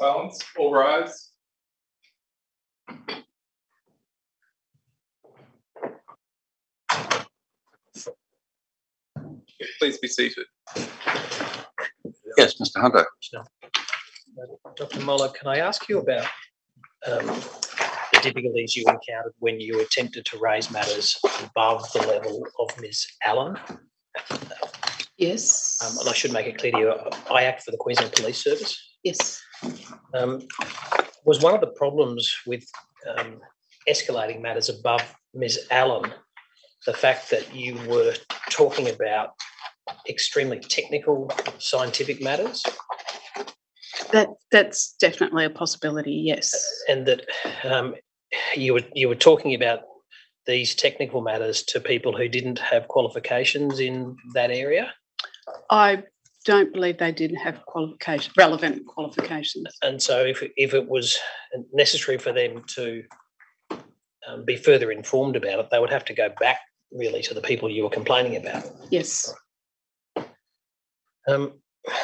silence. All rise. Please be seated. Yes, Mr. Hunter. Dr. Moller, can I ask you about the difficulties you encountered when you attempted to raise matters above the level of Ms. Allen? Yes. And I should make it clear to you, I act for the Queensland Police Service. Yes. Was one of the problems with escalating matters above Ms. Allen the fact that you were talking about extremely technical scientific matters? That's definitely a possibility, yes. And that you were talking about these technical matters to people who didn't have qualifications in that area? I don't believe they didn't have relevant qualifications. And so if it was necessary for them to be further informed about it, they would have to go back really to the people you were complaining about. Yes. Can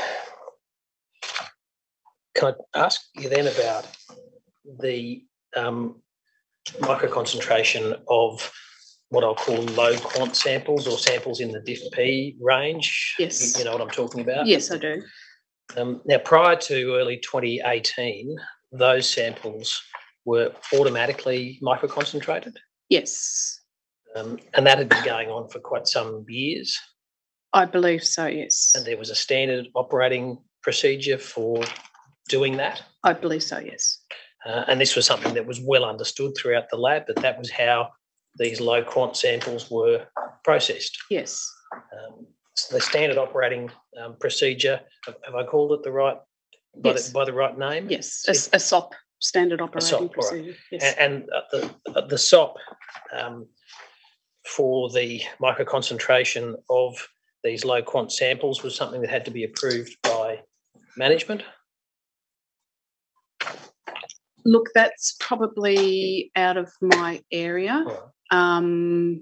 I ask you then about the microconcentration of what I'll call low quant samples or samples in the DIF-P range? Yes. You know what I'm talking about? Yes, I do. Now, prior to early 2018, those samples were automatically microconcentrated? Yes. And that had been going on for quite some years? I believe so, yes. And there was a standard operating procedure for doing that? I believe so, yes. And this was something that was well understood throughout the lab, that was how these low quant samples were processed? Yes. So the standard operating procedure, have I called it the right, by the right name? Yes, a SOP, standard operating procedure. Right. Yes. And the SOP for the microconcentration of these low quant samples was something that had to be approved by management? Look, that's probably out of my area. I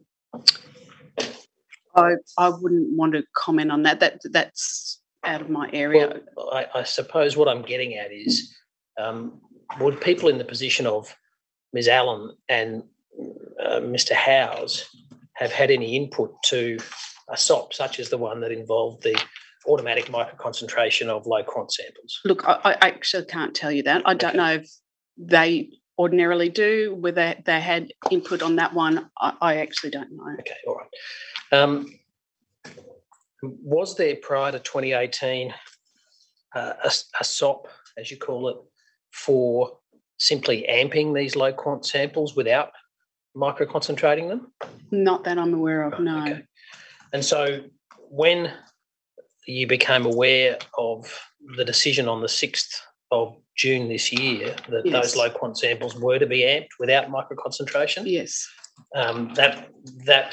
wouldn't want to comment on that. That's out of my area. Well, I suppose what I'm getting at is, would people in the position of Ms. Allen and Mr. Howes have had any input to a SOP such as the one that involved the automatic microconcentration of low quant samples? Look, I actually can't tell you that. I don't know if they ordinarily do, whether they had input on that one. I actually don't know. Okay, all right. Was there prior to 2018 a SOP, as you call it, for simply amping these low quant samples without microconcentrating them? Not that I'm aware of, no. Okay. And so when you became aware of the decision on the 6th of June this year that those low quant samples were to be amped without microconcentration, yes, that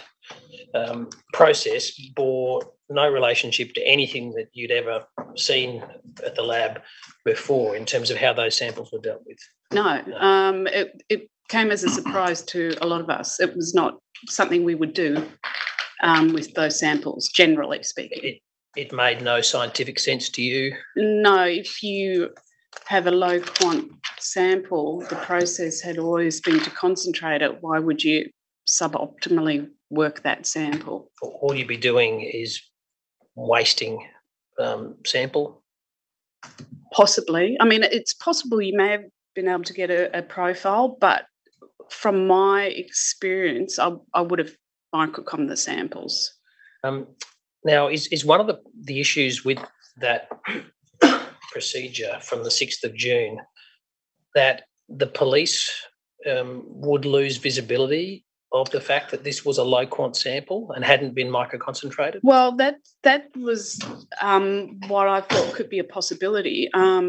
process bore no relationship to anything that you'd ever seen at the lab before in terms of how those samples were dealt with? No. It came as a surprise to a lot of us. It was not something we would do with those samples, generally speaking. It made no scientific sense to you? No. If you have a low quant sample, the process had always been to concentrate it. Why would you suboptimally work that sample? All you'd be doing is wasting sample? Possibly. I mean, it's possible you may have been able to get a profile, but from my experience, I would have microcommed the samples. Now, is one of the issues with that procedure from the 6th of June that the police would lose visibility of the fact that this was a low quant sample and hadn't been microconcentrated? Well, that was what I thought could be a possibility.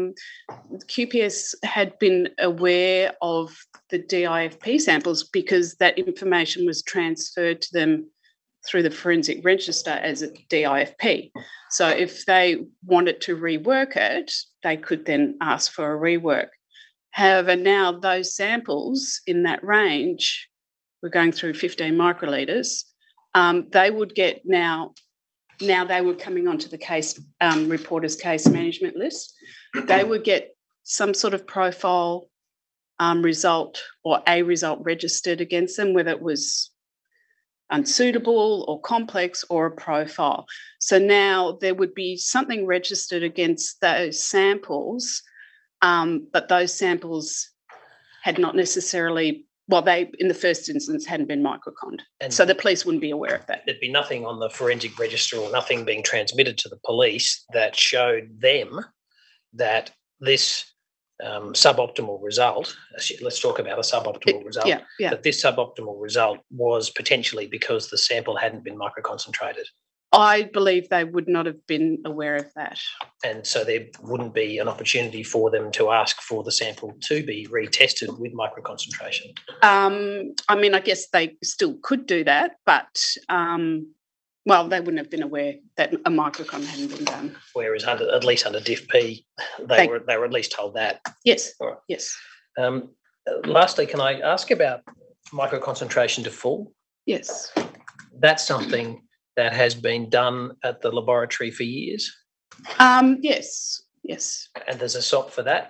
QPS had been aware of the DIFP samples because that information was transferred to them through the forensic register as a DIFP. So if they wanted to rework it, they could then ask for a rework. However, now those samples in that range, we're going through 15 microlitres, they would get now they were coming onto the case reporters case management list, they would get some sort of profile result or a result registered against them, whether it was unsuitable or complex or a profile. So now there would be something registered against those samples, but those samples had not necessarily, well, they in the first instance hadn't been microconned. And so the police wouldn't be aware of that. There'd be nothing on the forensic register or nothing being transmitted to the police that showed them that this suboptimal result, let's talk about a suboptimal result, that this suboptimal result was potentially because the sample hadn't been microconcentrated. I believe they would not have been aware of that. And so there wouldn't be an opportunity for them to ask for the sample to be retested with microconcentration. I mean, I guess they still could do that, but well, they wouldn't have been aware that a microcon hadn't been done. Whereas at least under DIF-P, they were at least told that. Yes. All right. Yes. Lastly, can I ask about microconcentration to full? Yes. That's something that has been done at the laboratory for years? Yes. Yes. And there's a SOP for that?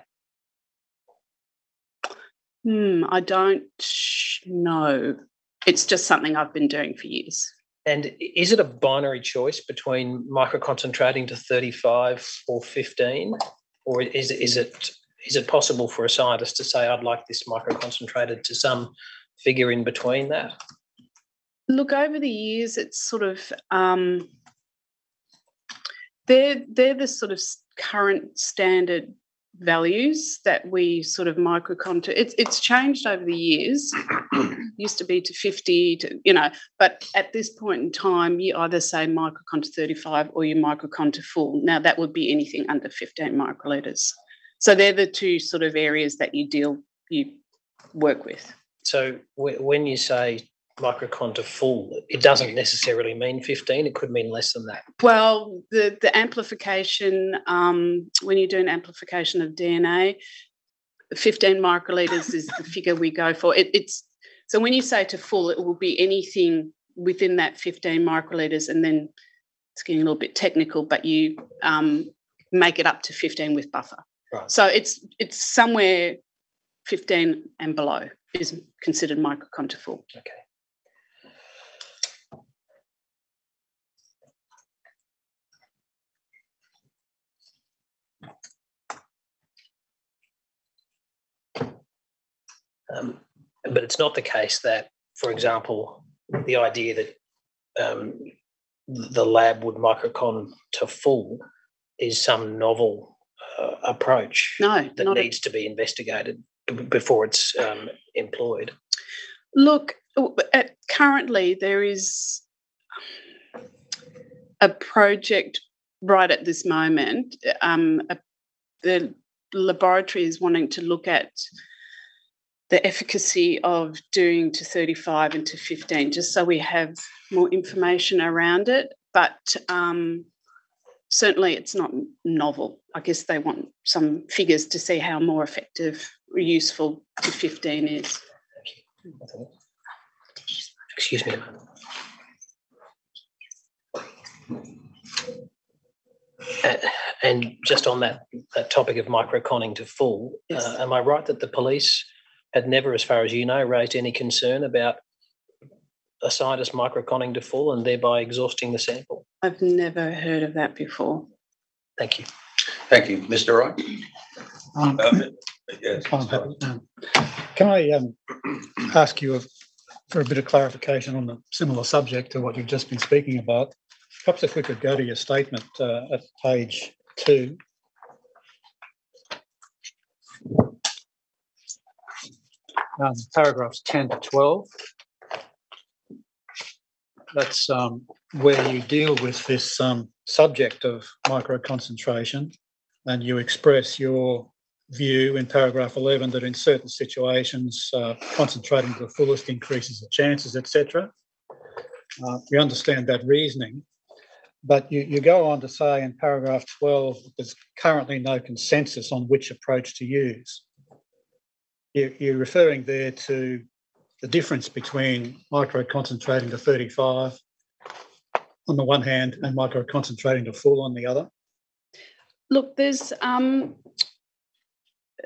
I don't know. It's just something I've been doing for years. And is it a binary choice between microconcentrating to 35 or 15? Or is it possible for a scientist to say, I'd like this microconcentrated to some figure in between that? Look, over the years, it's sort of they're the sort of current standard values that we sort of microcon to. It's changed over the years. Used to be to 50, but at this point in time, you either say microcon to 35 or you microcon to full. Now, that would be anything under 15 microlitres. So they're the two sort of areas that you work with. So when you say microcon to full, it doesn't necessarily mean 15, it could mean less than that. Well, the amplification, when you do an amplification of DNA, 15 microlitres is the figure we go for. So when you say to full, it will be anything within that 15 microlitres, and then it's getting a little bit technical, but you make it up to 15 with buffer. Right. So it's somewhere 15 and below is considered microcon to full. Okay. But it's not the case that, for example, the idea that the lab would microcon to full is some novel approach that needs to be investigated before it's employed. Look, currently there is a project right at this moment. The laboratory is wanting to look at the efficacy of doing to 35 and to 15, just so we have more information around it. But certainly it's not novel. I guess they want some figures to see how more effective or useful to 15 is. Thank you. Excuse me. And just on that topic of microconning to full, yes. Am I right that the police had never, as far as you know, raised any concern about a scientist microconning to full and thereby exhausting the sample? I've never heard of that before. Thank you. Thank you. Mr. Wright? Yes. Can I ask you for a bit of clarification on a similar subject to what you've just been speaking about? Perhaps if we could go to your statement at page 2. Paragraphs 10 to 12. That's where you deal with this subject of microconcentration, and you express your view in paragraph 11 that in certain situations concentrating to the fullest increases the chances, etc. We understand that reasoning, but you go on to say in paragraph 12 that there's currently no consensus on which approach to use. You're referring there to the difference between microconcentrating to 35 on the one hand and microconcentrating to full on the other? Look, there's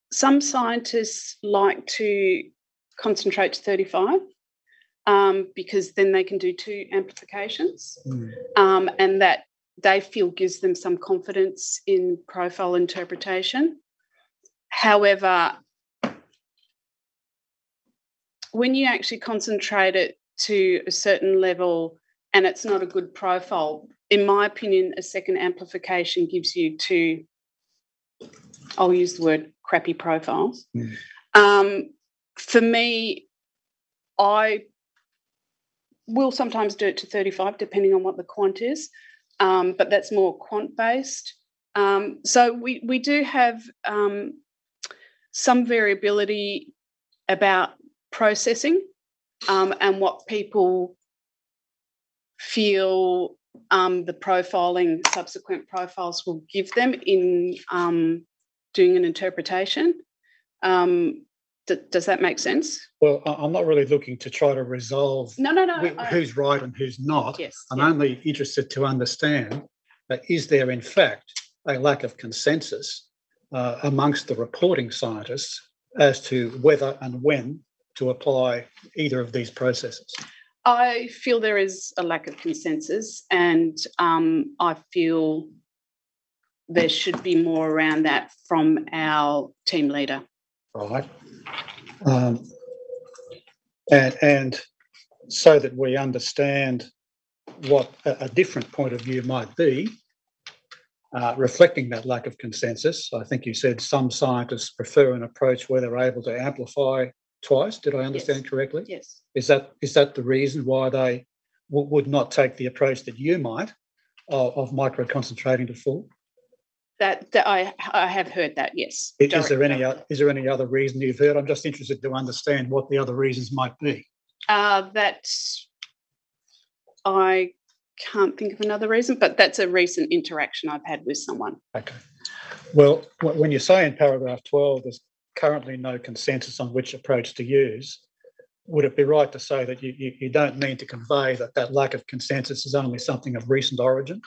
some scientists like to concentrate to 35 because then they can do 2 amplifications, and that they feel gives them some confidence in profile interpretation. However, when you actually concentrate it to a certain level and it's not a good profile, in my opinion, a second amplification gives you 2, I'll use the word crappy profiles. For me, I will sometimes do it to 35 depending on what the quant is, but that's more quant based. So we do have some variability about processing and what people feel the profiling, subsequent profiles will give them in doing an interpretation. Does that make sense? Well, I'm not really looking to try to resolve No. who's right and who's not. Yes. I'm only interested to understand that is there in fact a lack of consensus amongst the reporting scientists as to whether and when to apply either of these processes? I feel there is a lack of consensus, and I feel there should be more around that from our team leader. Right. And so that we understand what a different point of view might be, reflecting that lack of consensus. I think you said some scientists prefer an approach where they're able to amplify twice. Did I understand correctly? Yes. Is that the reason why they would not take the approach that you might of micro-concentrating to full? That I have heard that, yes. Is there any other reason you've heard? I'm just interested to understand what the other reasons might be. That I can't think of another reason, but that's a recent interaction I've had with someone. Okay. Well, when you say in paragraph 12 there's currently no consensus on which approach to use, would it be right to say that you don't mean to convey that lack of consensus is only something of recent origin?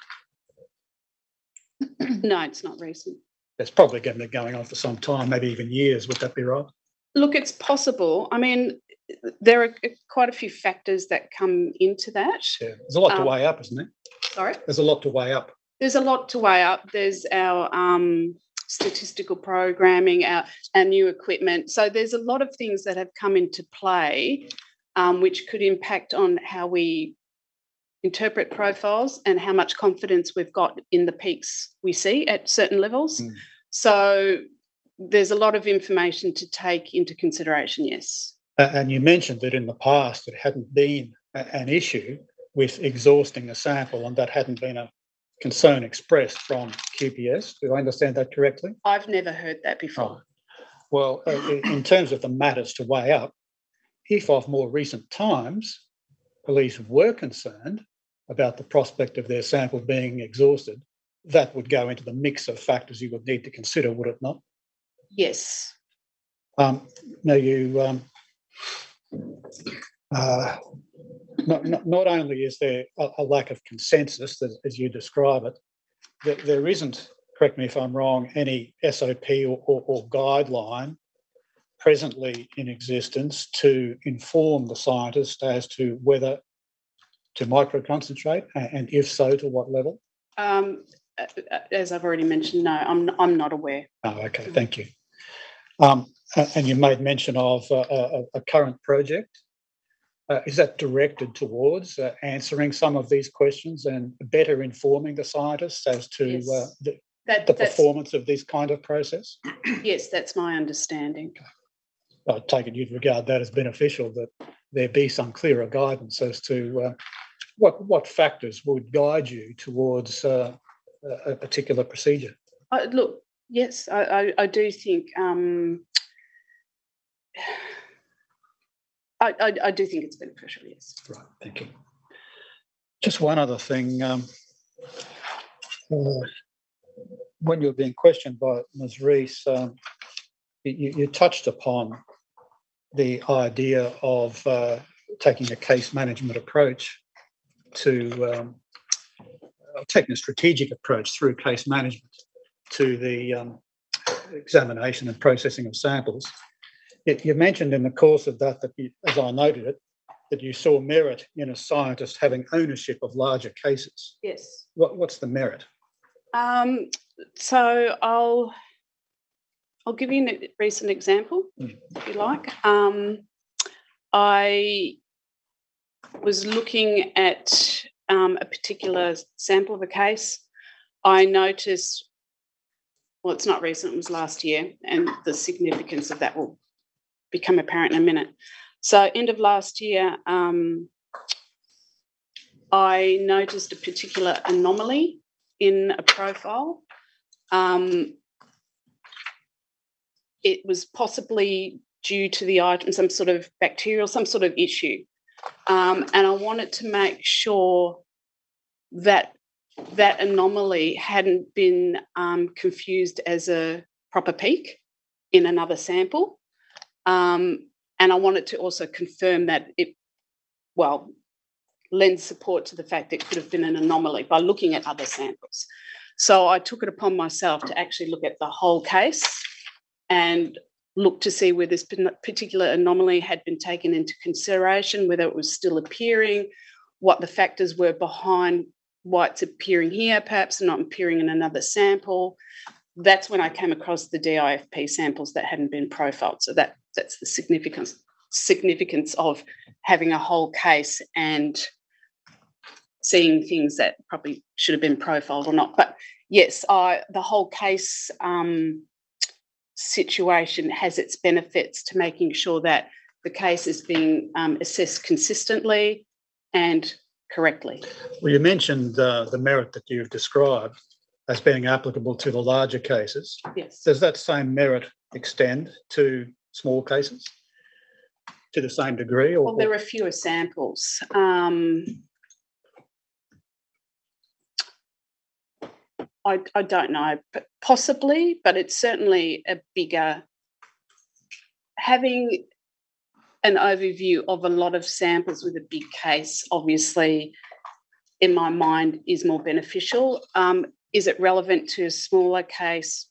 No, it's not recent. It's probably going on for some time, maybe even years. Would that be right? Look, it's possible. I mean, there are quite a few factors that come into that. Yeah. There's a lot to weigh up, isn't there? Sorry? There's a lot to weigh up. There's a lot to weigh up. There's our statistical programming, our new equipment. So there's a lot of things that have come into play which could impact on how we interpret profiles and how much confidence we've got in the peaks we see at certain levels. So there's a lot of information to take into consideration, yes. And you mentioned that in the past it hadn't been an issue with exhausting a sample and that hadn't been a concern expressed from QPS. Do I understand that correctly? I've never heard that before. Well, in terms of the matters to weigh up, if of more recent times police were concerned about the prospect of their sample being exhausted, that would go into the mix of factors you would need to consider, would it not? Yes. Now, you not only is there a lack of consensus, as you describe it, there isn't, correct me if I'm wrong, any SOP or guideline presently in existence to inform the scientist as to whether to microconcentrate, and if so, to what level? As I've already mentioned, no, I'm not aware. Oh, okay, thank you. And you made mention of a current project. Is that directed towards answering some of these questions and better informing the scientists as to Yes. the performance of this kind of process? Yes, that's my understanding. I take it you'd regard that as beneficial, that there be some clearer guidance as to what factors would guide you towards a particular procedure. Look, yes, I do think I do think it's beneficial, yes. Right, thank you. Just one other thing. When you were being questioned by Ms. Rees, you touched upon the idea of taking a case management approach to taking a strategic approach through case management to the examination and processing of samples. You mentioned in the course of that you, as I noted it, that you saw merit in a scientist having ownership of larger cases. Yes. What's the merit? So I'll give you a recent example, if you like. I was looking at a particular sample of a case. I noticed, well, it's not recent, it was last year, and the significance of that will become apparent in a minute. So end of last year, I noticed a particular anomaly in a profile. It was possibly due to the item, some sort of bacterial, some sort of issue. And I wanted to make sure that that anomaly hadn't been confused as a proper peak in another sample. And I wanted to also confirm that it, well, lends support to the fact that it could have been an anomaly by looking at other samples. So I took it upon myself to actually look at the whole case and look to see where this particular anomaly had been taken into consideration, whether it was still appearing, what the factors were behind why it's appearing here, perhaps not appearing in another sample. That's when I came across the DIFP samples that hadn't been profiled. So that's the significance of having a whole case and seeing things that probably should have been profiled or not. But yes, the whole case situation has its benefits to making sure that the case is being assessed consistently and correctly. Well, you mentioned the merit that you've described as being applicable to the larger cases. Yes. Does that same merit extend to small cases to the same degree? Or, well, there are fewer samples. I don't know, but possibly, but it's certainly a bigger, having an overview of a lot of samples with a big case, obviously, in my mind, is more beneficial. Is it relevant to a smaller case?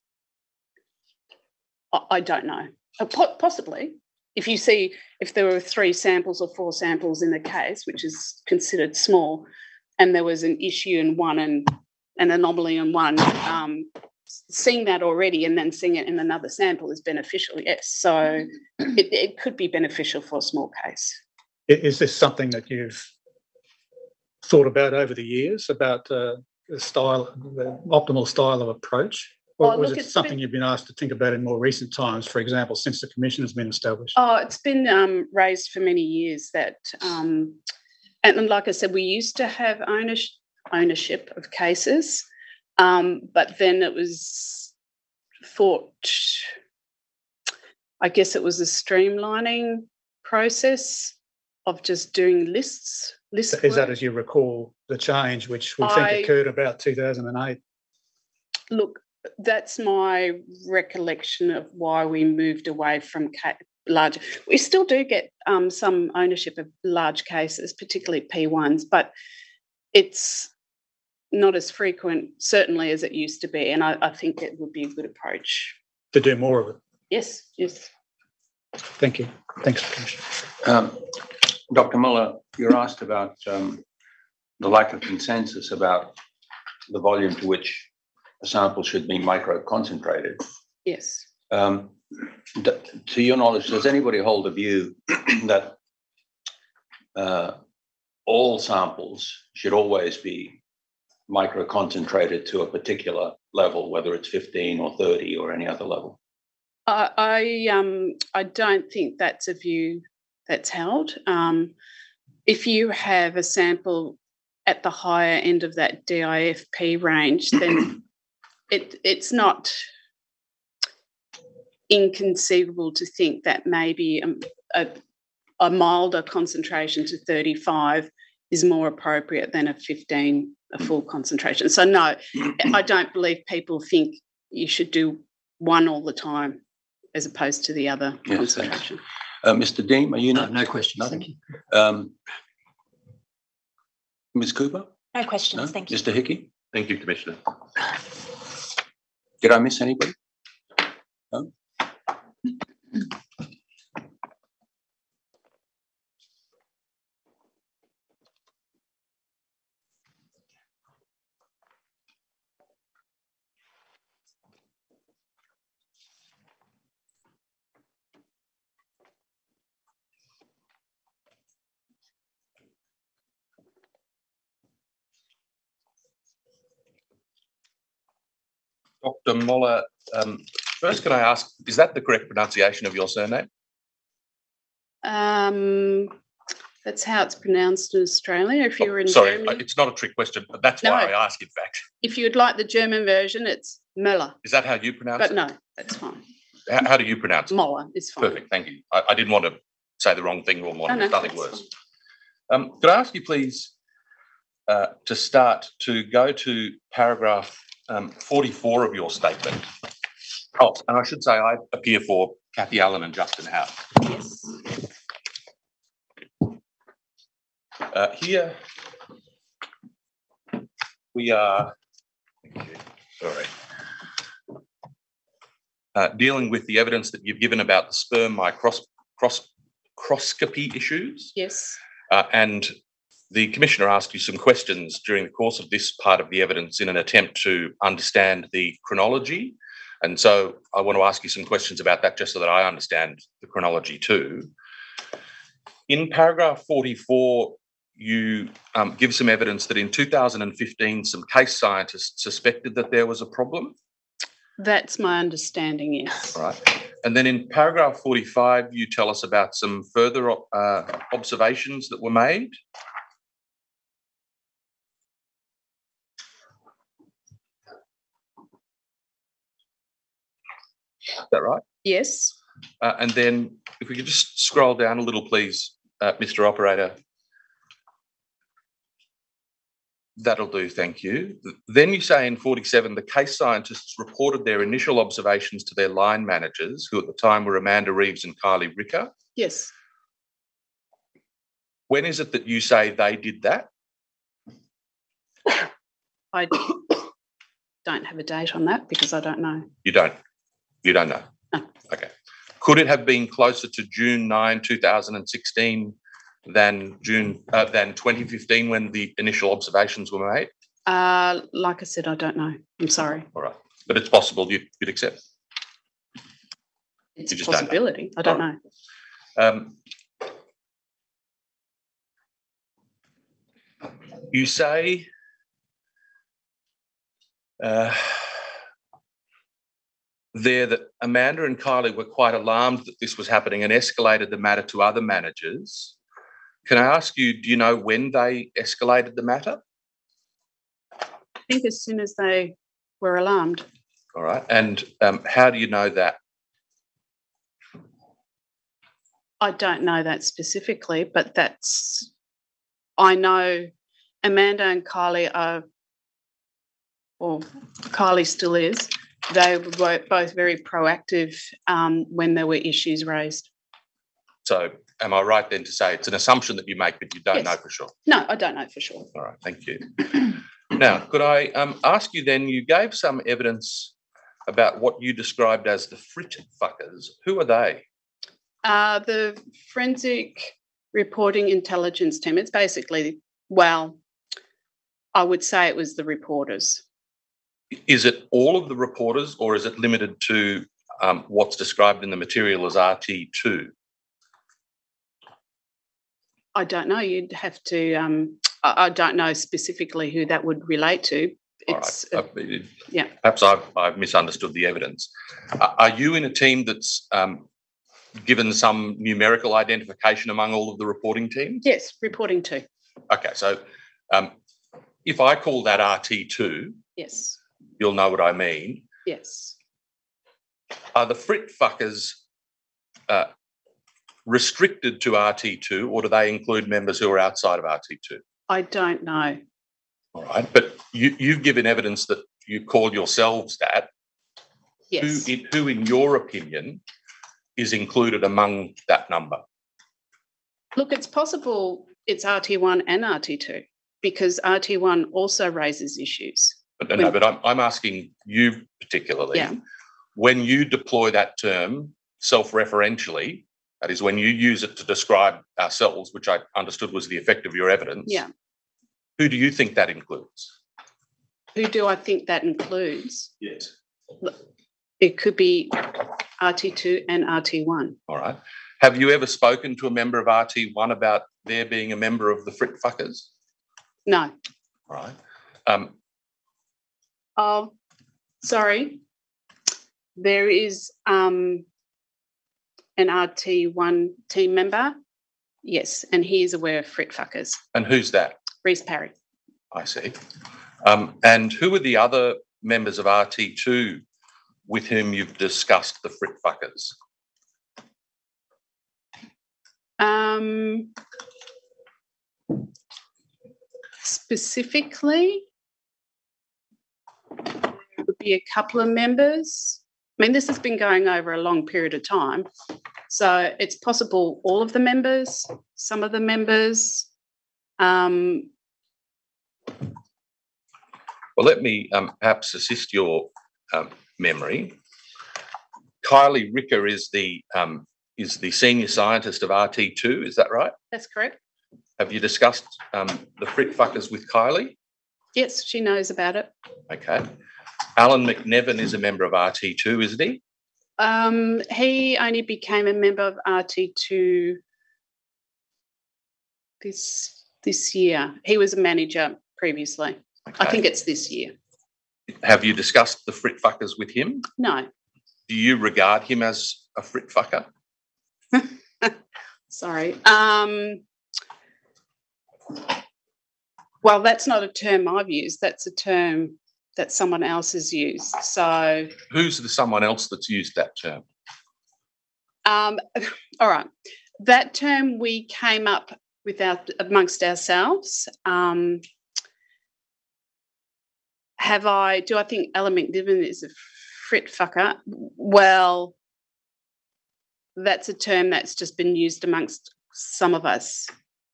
I don't know. Possibly. If there were 3 samples or 4 samples in a case, which is considered small, and there was an issue in one and an anomaly in one, seeing that already and then seeing it in another sample is beneficial, yes. So it could be beneficial for a small case. is this something that you've thought about over the years, about the optimal style of approach? Or was it something you've been asked to think about in more recent times, for example, since the commission has been established? Oh, it's been raised for many years that, and like I said, we used to have ownership of cases, but then it was thought, I guess it was a streamlining process of just doing lists. Is that, as you recall, the change which we think occurred about 2008? Look, that's my recollection of why we moved away from larger. We still do get some ownership of large cases, particularly P1s, but it's not as frequent, certainly, as it used to be. And I think it would be a good approach. To do more of it? Yes. Thank you. Thanks, Commissioner. Dr. Muller, you're asked about the lack of consensus about the volume to which a sample should be micro-concentrated. Yes. To your knowledge, does anybody hold a view that all samples should always be micro-concentrated to a particular level, whether it's 15 or 30 or any other level? I don't think that's a view that's held. If you have a sample at the higher end of that DIFP range, then it's not inconceivable to think that maybe a milder concentration to 35 is more appropriate than a 15, a full concentration. So no, I don't believe people think you should do one all the time as opposed to the other concentration. Mr. Deem, are you No questions. Nothing? Thank you. Ms. Cooper? No questions, thank you. Mr. Hickey? Thank you, Commissioner. Did I miss anybody? Dr. Moller, first, can I ask, is that the correct pronunciation of your surname? That's how it's pronounced in Australia. If you were in Sorry, Germany, it's not a trick question, but that's No. why I ask, in fact. if you'd like the German version, it's Möller. Is that how you pronounce But it? no, that's fine. How do you pronounce it? Moller is fine. Perfect, thank you. I didn't want to say the wrong thing or want No, nothing that's worse. Could I ask you, please, to start to go to paragraph 44 of your statement? Oh, and I should say I appear for Kathy Allen and Justin Howe. Yes. Here we are, dealing with the evidence that you've given about the sperm microscopy issues. Yes. And the Commissioner asked you some questions during the course of this part of the evidence in an attempt to understand the chronology. And so I want to ask you some questions about that just so that I understand the chronology too. In paragraph 44, you give some evidence that in 2015, some case scientists suspected that there was a problem. That's my understanding, yes. Right. And then in paragraph 45, you tell us about some further observations that were made. Is that right? Yes. And then if we could just scroll down a little, please, Mr. Operator. That'll do, thank you. Then you say in 47, the case scientists reported their initial observations to their line managers, who at the time were Amanda Reeves and Kylie Ricker. Yes. When is it that you say they did that? I don't have a date on that because I don't know. You don't know? No. Okay. Could it have been closer to June 9, 2016 than 2015 when the initial observations were made? Like I said, I don't know. I'm sorry. All right. But it's possible you'd accept. It's You a just don't know. possibility. I don't know. You say there that Amanda and Kylie were quite alarmed that this was happening and escalated the matter to other managers. Can I ask you, do you know when they escalated the matter? I think as soon as they were alarmed. All right. And how do you know that? I don't know that specifically, but I know Amanda and Kylie are, well, Kylie still is. They were both very proactive when there were issues raised. So am I right then to say it's an assumption that you make, but you don't Yes. know for sure? No, I don't know for sure. All right, thank you. Now, could I ask you then, you gave some evidence about what you described as the frit fuckers. Who are they? The Forensic Reporting Intelligence Team, it's basically, well, I would say it was the reporters. Is it all of the reporters or is it limited to what's described in the material as RT2? I don't know. You'd have to, I don't know specifically who that would relate to. It's, all right. yeah. Perhaps I've misunderstood the evidence. Are you in a team that's given some numerical identification among all of the reporting teams? Yes, reporting to. Okay, so if I call that RT2, Yes. you'll know what I mean. Yes. Are the frit fuckers restricted to RT2 or do they include members who are outside of RT2? I don't know. All right, but you've given evidence that you call yourselves that. Yes. Who, in your opinion, is included among that number? Look, it's possible it's RT1 and RT2 because RT1 also raises issues. But I'm asking you particularly. Yeah. when you deploy that term self-referentially, that is when you use it to describe ourselves, which I understood was the effect of your evidence. Yeah. Who do you think that includes? Who do I think that includes? Yes. It could be RT2 and RT1. All right. Have you ever spoken to a member of RT1 about there being a member of the Frit Fuckers? No. All right. Oh, sorry. There is an RT1 team member. Yes, and he is aware of Frit Fuckers. And who's that? Reece Parry. I see. And who are the other members of RT2 with whom you've discussed the Frit Fuckers? Specifically, there would be a couple of members. I mean, this has been going over a long period of time. So it's possible all of the members, some of the members. Well, let me perhaps assist your memory. Kylie Ricker is the senior scientist of RT2, is that right? That's correct. Have you discussed the Frit Fuckers with Kylie? Yes, she knows about it. Okay. Alan McNevin is a member of RT2, isn't he? He only became a member of RT2 this year. He was a manager previously. Okay. I think it's this year. Have you discussed the Frit Fuckers with him? No. Do you regard him as a Frit Fucker? Sorry. Well, that's not a term I've used. That's a term that someone else has used. So, who's the someone else that's used that term? all right. That term we came up with amongst ourselves. Do I think Alan McNevin is a Frit Fucker? Well, that's a term that's just been used amongst some of us.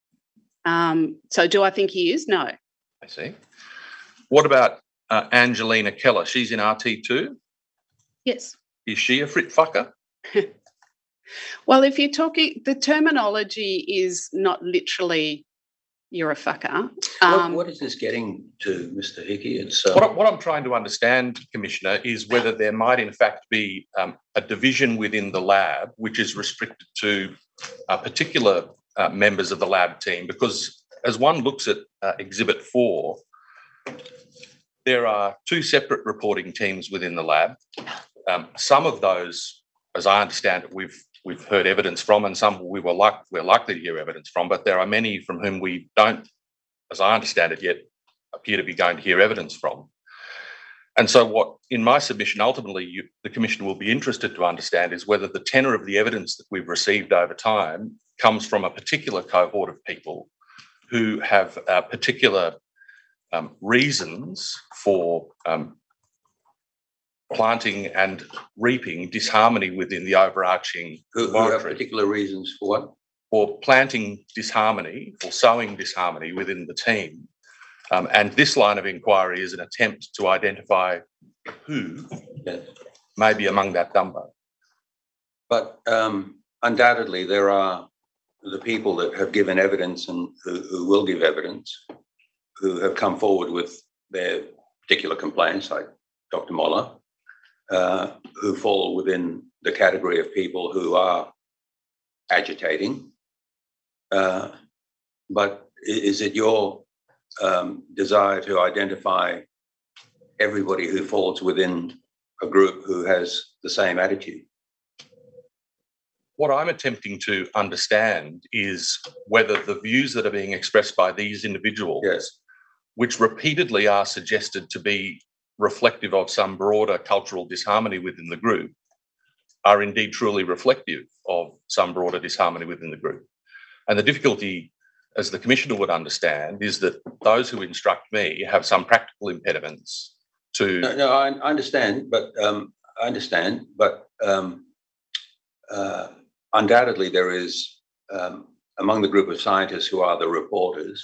So do I think he is? No. I see. What about Angelina Keller? She's in RT2? Yes. Is she a Frit Fucker? Well, if you're talking, the terminology is not literally you're a fucker. What is this getting to, Mr. Hickey? It's What I'm trying to understand, Commissioner, is whether there might in fact be a division within the lab which is restricted to particular members of the lab team, because as one looks at Exhibit 4, there are two separate reporting teams within the lab. Some of those, as I understand it, we've heard evidence from, and some we're likely to hear evidence from, but there are many from whom we don't, as I understand it, yet appear to be going to hear evidence from. And so what, in my submission, ultimately the Commission will be interested to understand is whether the tenor of the evidence that we've received over time comes from a particular cohort of people who have particular reasons for planting and reaping disharmony within the overarching who have laboratory. particular reasons for what? For planting disharmony, for sowing disharmony within the team. And this line of inquiry is an attempt to identify who may be among that number. But undoubtedly there are the people that have given evidence and who will give evidence, who have come forward with their particular complaints, like Dr. Moller, who fall within the category of people who are agitating. But is it your desire to identify everybody who falls within a group who has the same attitude? What I'm attempting to understand is whether the views that are being expressed by these individuals, which repeatedly are suggested to be reflective of some broader cultural disharmony within the group, are indeed truly reflective of some broader disharmony within the group. And the difficulty, as the Commissioner would understand, is that those who instruct me have some practical impediments to... No, I understand, but undoubtedly there is, among the group of scientists who are the reporters,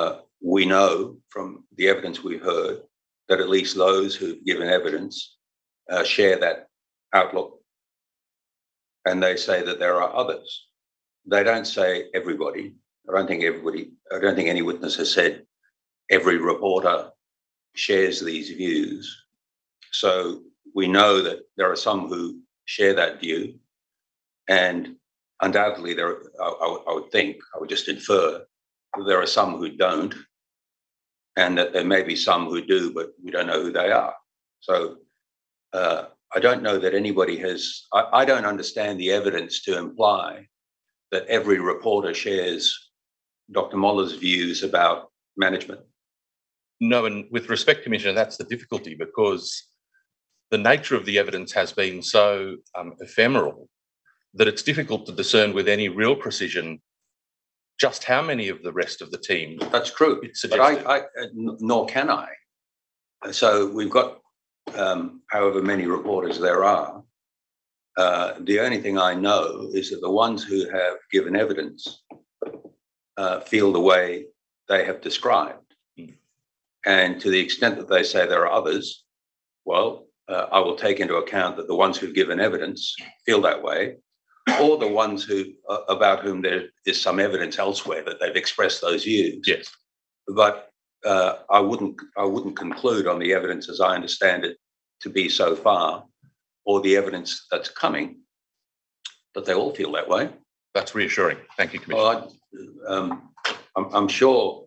we know from the evidence we've heard that at least those who've given evidence share that outlook, and they say that there are others. They don't say everybody. I don't think any witness has said every reporter shares these views. So we know that there are some who share that view, and undoubtedly I would just infer that there are some who don't, and that there may be some who do, but we don't know who they are. So I don't know that anybody has. I don't understand the evidence to imply that every reporter shares Dr. Moller's views about management. No, and with respect, Commissioner, that's the difficulty, because the nature of the evidence has been so ephemeral that it's difficult to discern with any real precision just how many of the rest of the team. That's true, but nor can I. So we've got however many reporters there are. The only thing I know is that the ones who have given evidence feel the way they have described. And to the extent that they say there are others, well, I will take into account that the ones who've given evidence feel that way, or the ones about whom there is some evidence elsewhere that they've expressed those views. Yes. But I wouldn't conclude on the evidence as I understand it to be so far, or the evidence that's coming, that they all feel that way. That's reassuring. Thank you, Commissioner. Well, I'm sure.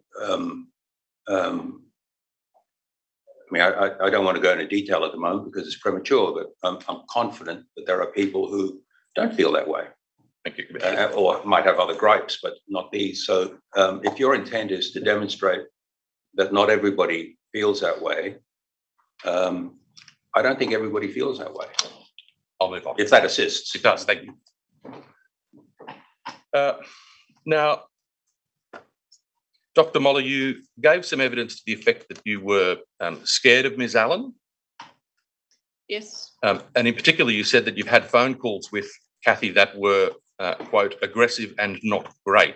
I don't want to go into detail at the moment because it's premature, but I'm confident that there are people who don't feel that way. Thank you, Commissioner. Or might have other gripes, but not these. So if your intent is to demonstrate that not everybody feels that way, I don't think everybody feels that way. I'll move on. If that assists. It does, thank you. Now, Dr. Moller, you gave some evidence to the effect that you were scared of Ms. Allen. Yes. And in particular, you said that you've had phone calls with Cathy that were, quote, aggressive and not great.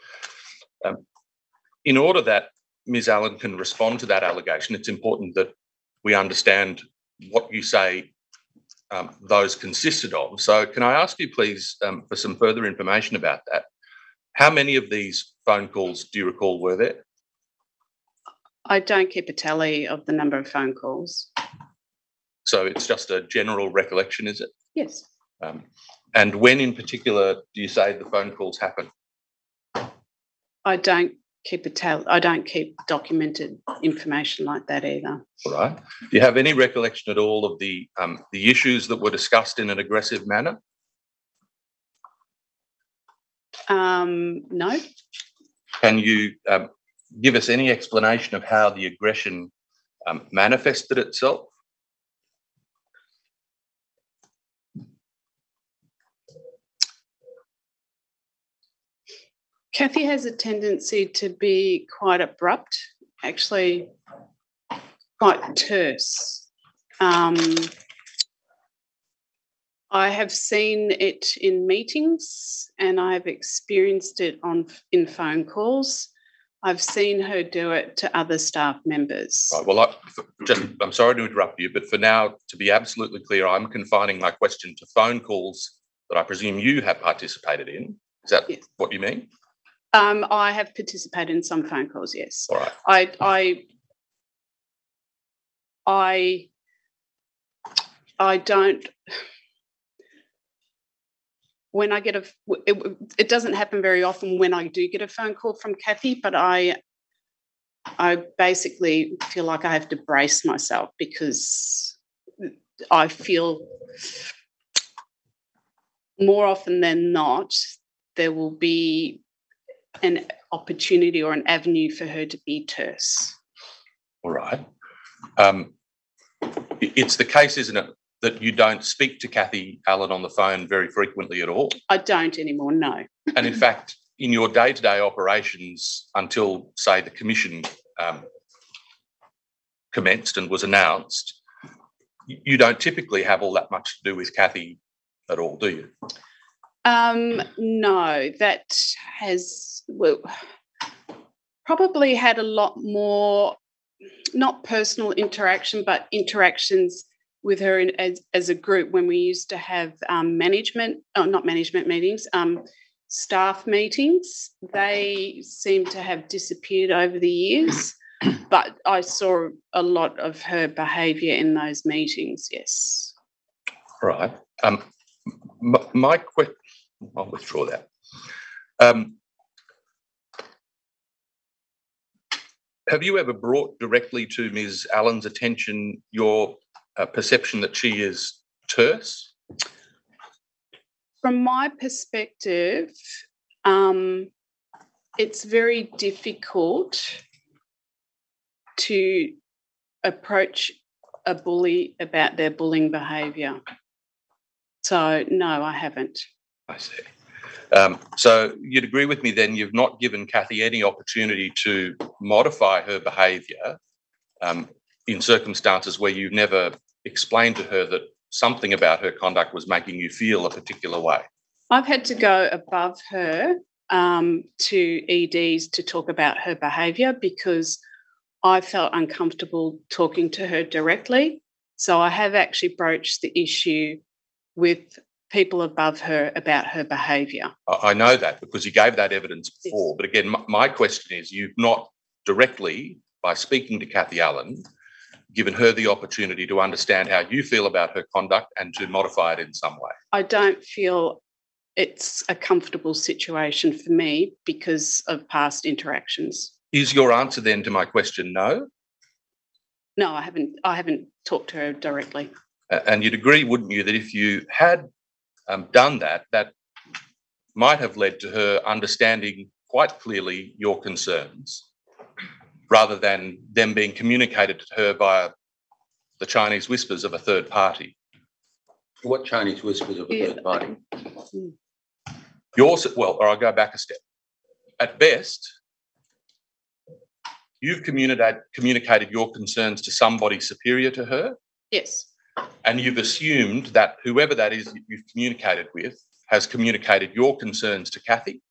In order that Ms. Allen can respond to that allegation, it's important that we understand what you say those consisted of. So can I ask you, please, for some further information about that? How many of these phone calls do you recall were there? I don't keep a tally of the number of phone calls. So it's just a general recollection, is it? Yes. And when in particular do you say the phone calls happen? I don't keep a tally. I don't keep documented information like that either. All right. Do you have any recollection at all of the issues that were discussed in an aggressive manner? No. Can you give us any explanation of how the aggression manifested itself? Cathy has a tendency to be quite abrupt, actually quite terse. I have seen it in meetings and I've experienced it in phone calls. I've seen her do it to other staff members. Right, well, I'm sorry to interrupt you, but for now, to be absolutely clear, I'm confining my question to phone calls that I presume you have participated in. Is that Yes. what you mean? I have participated in some phone calls, yes. All right. I don't. When I get it doesn't happen very often when I do get a phone call from Cathy, but I basically feel like I have to brace myself because I feel more often than not there will be an opportunity or an avenue for her to be terse. All right. It's the case, isn't it, that you don't speak to Cathy Allen on the phone very frequently at all? I don't anymore, no. And in fact, in your day-to-day operations until, say, the commission commenced and was announced, you don't typically have all that much to do with Cathy at all, do you? No, that has probably had a lot more, not personal interaction, but interactions with her as a group when we used to have not management meetings, staff meetings. They seem to have disappeared over the years, but I saw a lot of her behaviour in those meetings, yes. All right. My question, I'll withdraw that. Have you ever brought directly to Ms. Allen's attention your perception that she is terse? From my perspective, it's very difficult to approach a bully about their bullying behaviour. So, no, I haven't. I see. So you'd agree with me then you've not given Cathy any opportunity to modify her behaviour in circumstances where you've never explained to her that something about her conduct was making you feel a particular way? I've had to go above her to EDs to talk about her behaviour because I felt uncomfortable talking to her directly. So I have actually broached the issue with people above her about her behaviour. I know that because you gave that evidence before. Yes. But again, my question is you've not directly, by speaking to Cathy Allen, given her the opportunity to understand how you feel about her conduct and to modify it in some way. I don't feel it's a comfortable situation for me because of past interactions. Is your answer then to my question no? No, I haven't talked to her directly. And you'd agree, wouldn't you, that if you had done that, that might have led to her understanding quite clearly your concerns rather than them being communicated to her via the Chinese whispers of a third party? What Chinese whispers of a third party? Or I'll go back a step. At best, you've communicated your concerns to somebody superior to her. Yes. And you've assumed that whoever that is that you've communicated with has communicated your concerns to Cathy?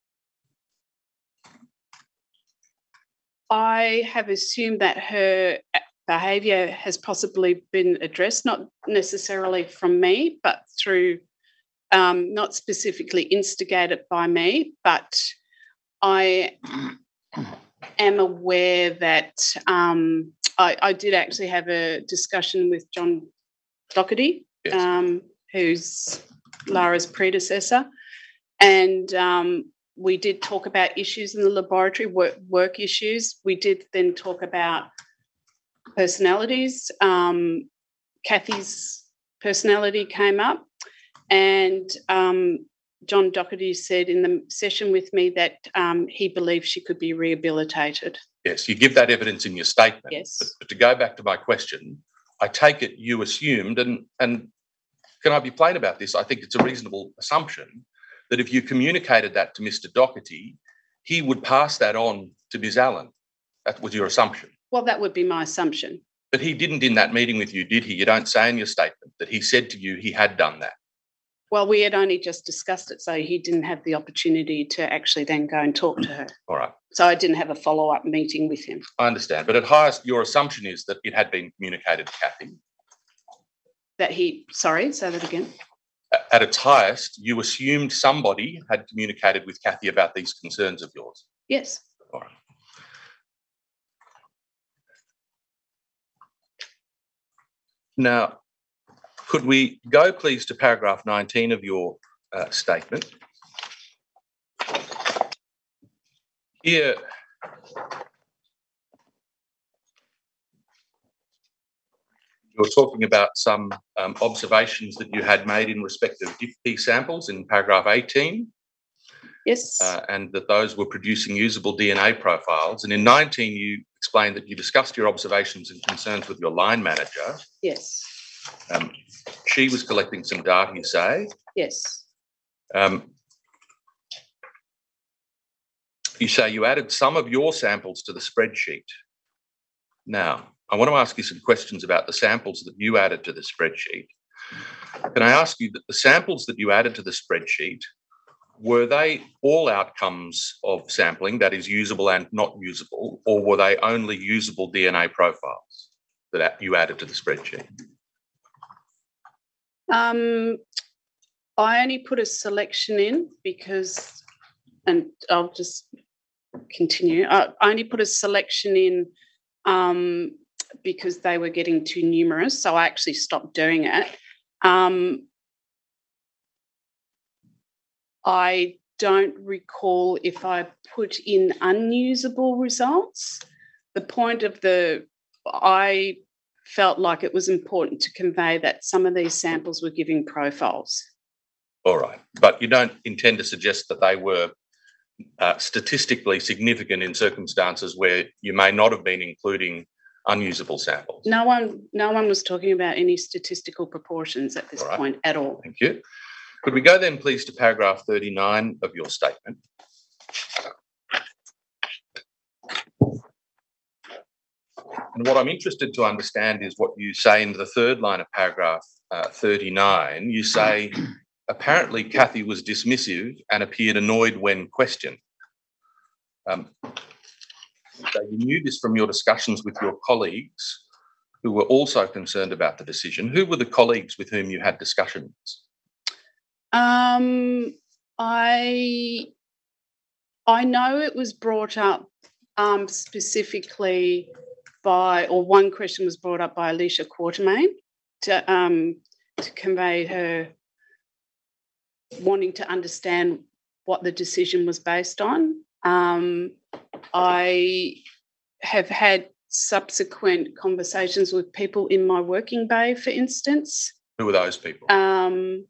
I have assumed that her behaviour has possibly been addressed, not necessarily from me, but through, not specifically instigated by me, but I am aware that I did actually have a discussion with John Doherty, Yes. Who's Lara's predecessor, and we did talk about issues in the laboratory, work issues. We did then talk about personalities. Cathy's personality came up, and John Doherty said in the session with me that he believed she could be rehabilitated. Yes, you give that evidence in your statement. Yes. But to go back to my question, I take it you assumed, and can I be plain about this? I think it's a reasonable assumption that if you communicated that to Mr. Doherty, he would pass that on to Ms. Allen. That was your assumption. Well, that would be my assumption. But he didn't in that meeting with you, did he? You don't say in your statement that he said to you he had done that. Well, we had only just discussed it, so he didn't have the opportunity to actually then go and talk to her. All right. So I didn't have a follow-up meeting with him. I understand. But at highest, your assumption is that it had been communicated to Cathy. Sorry, say that again. At its highest, you assumed somebody had communicated with Cathy about these concerns of yours. Yes. All right. Now, could we go, please, to paragraph 19 of your statement? Here, you're talking about some observations that you had made in respect of DIFP samples in paragraph 18. Yes. And that those were producing usable DNA profiles. And in 19, you explained that you discussed your observations and concerns with your line manager. Yes. She was collecting some data, you say. Yes. You say you added some of your samples to the spreadsheet. Now, I want to ask you some questions about the samples that you added to the spreadsheet. Can I ask you that the samples that you added to the spreadsheet, were they all outcomes of sampling, that is usable and not usable, or were they only usable DNA profiles that you added to the spreadsheet? I only put a selection in because, and I'll just continue. I only put a selection in because they were getting too numerous, so I actually stopped doing it. I don't recall if I put in unusable results. The point of I felt like it was important to convey that some of these samples were giving profiles. All right. But you don't intend to suggest that they were statistically significant in circumstances where you may not have been including unusable samples? No one was talking about any statistical proportions at this point at all. Thank you. Could we go then, please, to paragraph 39 of your statement? And what I'm interested to understand is what you say in the third line of paragraph 39. You say, apparently Cathy was dismissive and appeared annoyed when questioned. So you knew this from your discussions with your colleagues who were also concerned about the decision. Who were the colleagues with whom you had discussions? I know it was brought up specifically one question was brought up by Alicia Quatermain to convey her wanting to understand what the decision was based on. I have had subsequent conversations with people in my working bay, for instance. Who were those people? I'm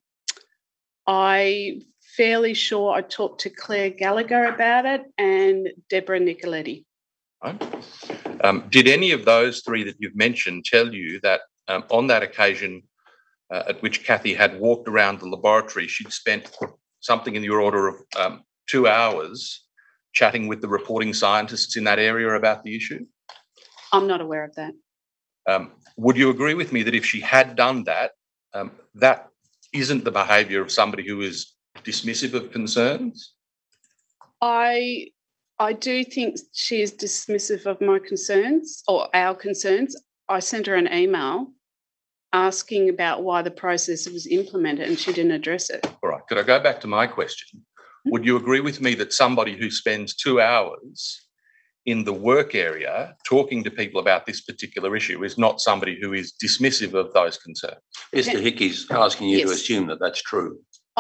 fairly sure I talked to Claire Gallagher about it and Deborah Nicoletti. Right. Did any of those three that you've mentioned tell you that on that occasion at which Cathy had walked around the laboratory, she'd spent something in the order of 2 hours chatting with the reporting scientists in that area about the issue? I'm not aware of that. Would you agree with me that if she had done that, that isn't the behaviour of somebody who is dismissive of concerns? I do think she is dismissive of my concerns or our concerns. I sent her an email asking about why the process was implemented and she didn't address it. All right. Could I go back to my question? Would you agree with me that somebody who spends 2 hours in the work area talking to people about this particular issue is not somebody who is dismissive of those concerns? Mr. Hickey's asking you to assume that that's true.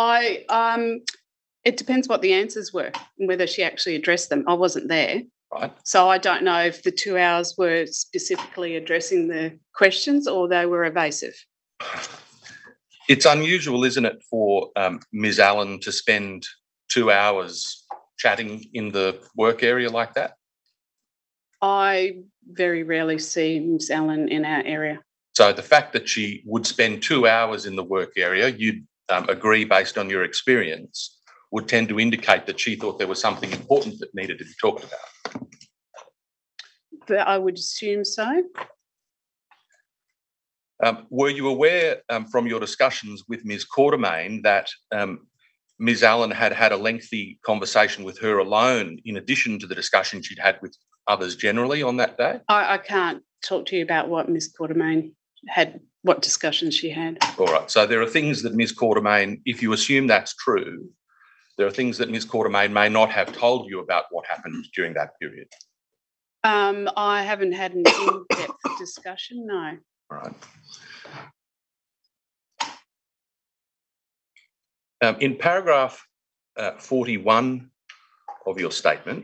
It depends what the answers were and whether she actually addressed them. I wasn't there. Right. So I don't know if the 2 hours were specifically addressing the questions or they were evasive. It's unusual, isn't it, for Ms. Allen to spend 2 hours chatting in the work area like that? I very rarely see Ms. Allen in our area. So the fact that she would spend 2 hours in the work area, you'd agree based on your experience, would tend to indicate that she thought there was something important that needed to be talked about. But I would assume so. Were you aware from your discussions with Ms. Quatermain that Ms. Allen had had a lengthy conversation with her alone in addition to the discussion she'd had with others generally on that day? I can't talk to you about what Ms. Quatermain had, what discussions she had. All right. So there are things that Ms. Quatermain, if you assume that's true, there are things that Ms. Quatermain may not have told you about what happened during that period. I haven't had an in-depth discussion, no. All right. In paragraph 41 of your statement,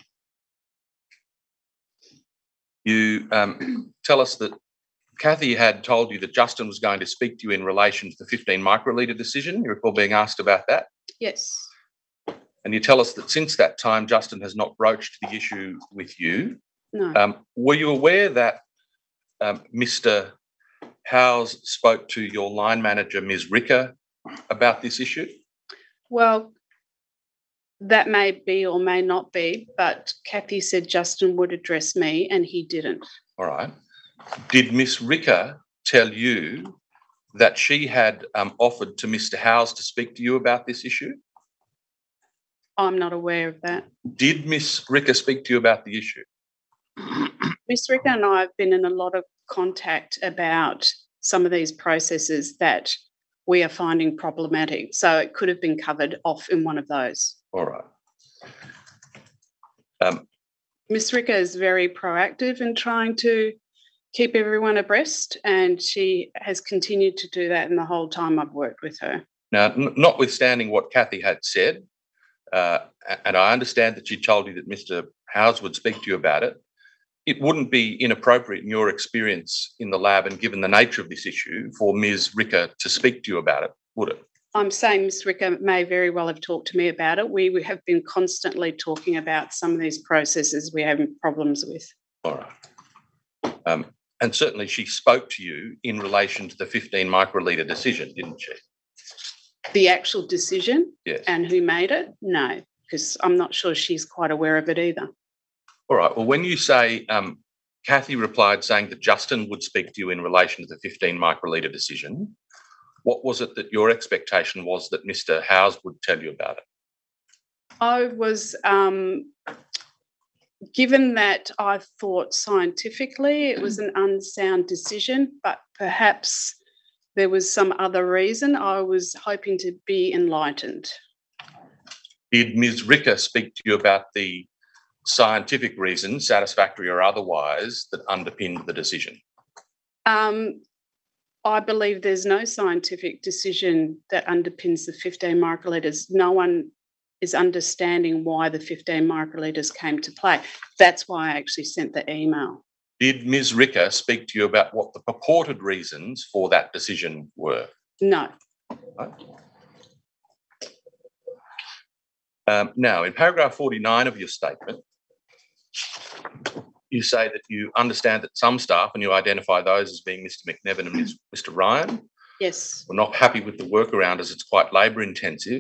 you tell us that Cathy had told you that Justin was going to speak to you in relation to the 15 microlitre decision. You recall being asked about that? Yes. And you tell us that since that time, Justin has not broached the issue with you. No. Were you aware that Mr. Howes spoke to your line manager, Ms. Ricker, about this issue? Well, that may be or may not be, but Cathy said Justin would address me and he didn't. All right. Did Ms. Ricker tell you that she had offered to Mr. Howes to speak to you about this issue? I'm not aware of that. Did Ms. Ricker speak to you about the issue? Ms. Ricker and I have been in a lot of contact about some of these processes that we are finding problematic. So it could have been covered off in one of those. All right. Ms. Ricker is very proactive in trying to keep everyone abreast, and she has continued to do that in the whole time I've worked with her. Now, notwithstanding what Kathy had said, and I understand that she told you that Mr. Howes would speak to you about it, it wouldn't be inappropriate in your experience in the lab and given the nature of this issue for Ms. Ricker to speak to you about it, would it? I'm saying Ms. Ricker may very well have talked to me about it. We have been constantly talking about some of these processes we're having problems with. All right. And certainly she spoke to you in relation to the 15 microlitre decision, didn't she? The actual decision? Yes. And who made it? No, because I'm not sure she's quite aware of it either. All right. Well, when you say Kathy replied saying that Justin would speak to you in relation to the 15 microlitre decision, what was it that your expectation was that Mr. Howes would tell you about it? I was, given that I thought scientifically it was an unsound decision, but perhaps there was some other reason, I was hoping to be enlightened. Did Ms. Ricker speak to you about the scientific reasons, satisfactory or otherwise, that underpinned the decision? I believe there's no scientific decision that underpins the 15 microlitres. No one is understanding why the 15 microlitres came to play. That's why I actually sent the email. Did Ms. Ricker speak to you about what the purported reasons for that decision were? No. Right. Now, in paragraph 49 of your statement, you say that you understand that some staff, and you identify those as being Mr. McNevin and Mr. Ryan, Yes. were not happy with the workaround as it's quite labour intensive.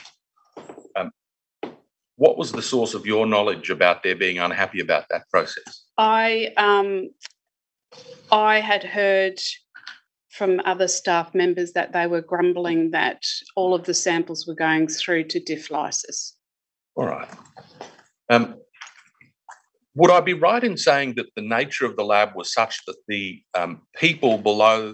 What was the source of your knowledge about their being unhappy about that process? I had heard from other staff members that they were grumbling that all of the samples were going through to diff lysis. All right. Would I be right in saying that the nature of the lab was such that the people below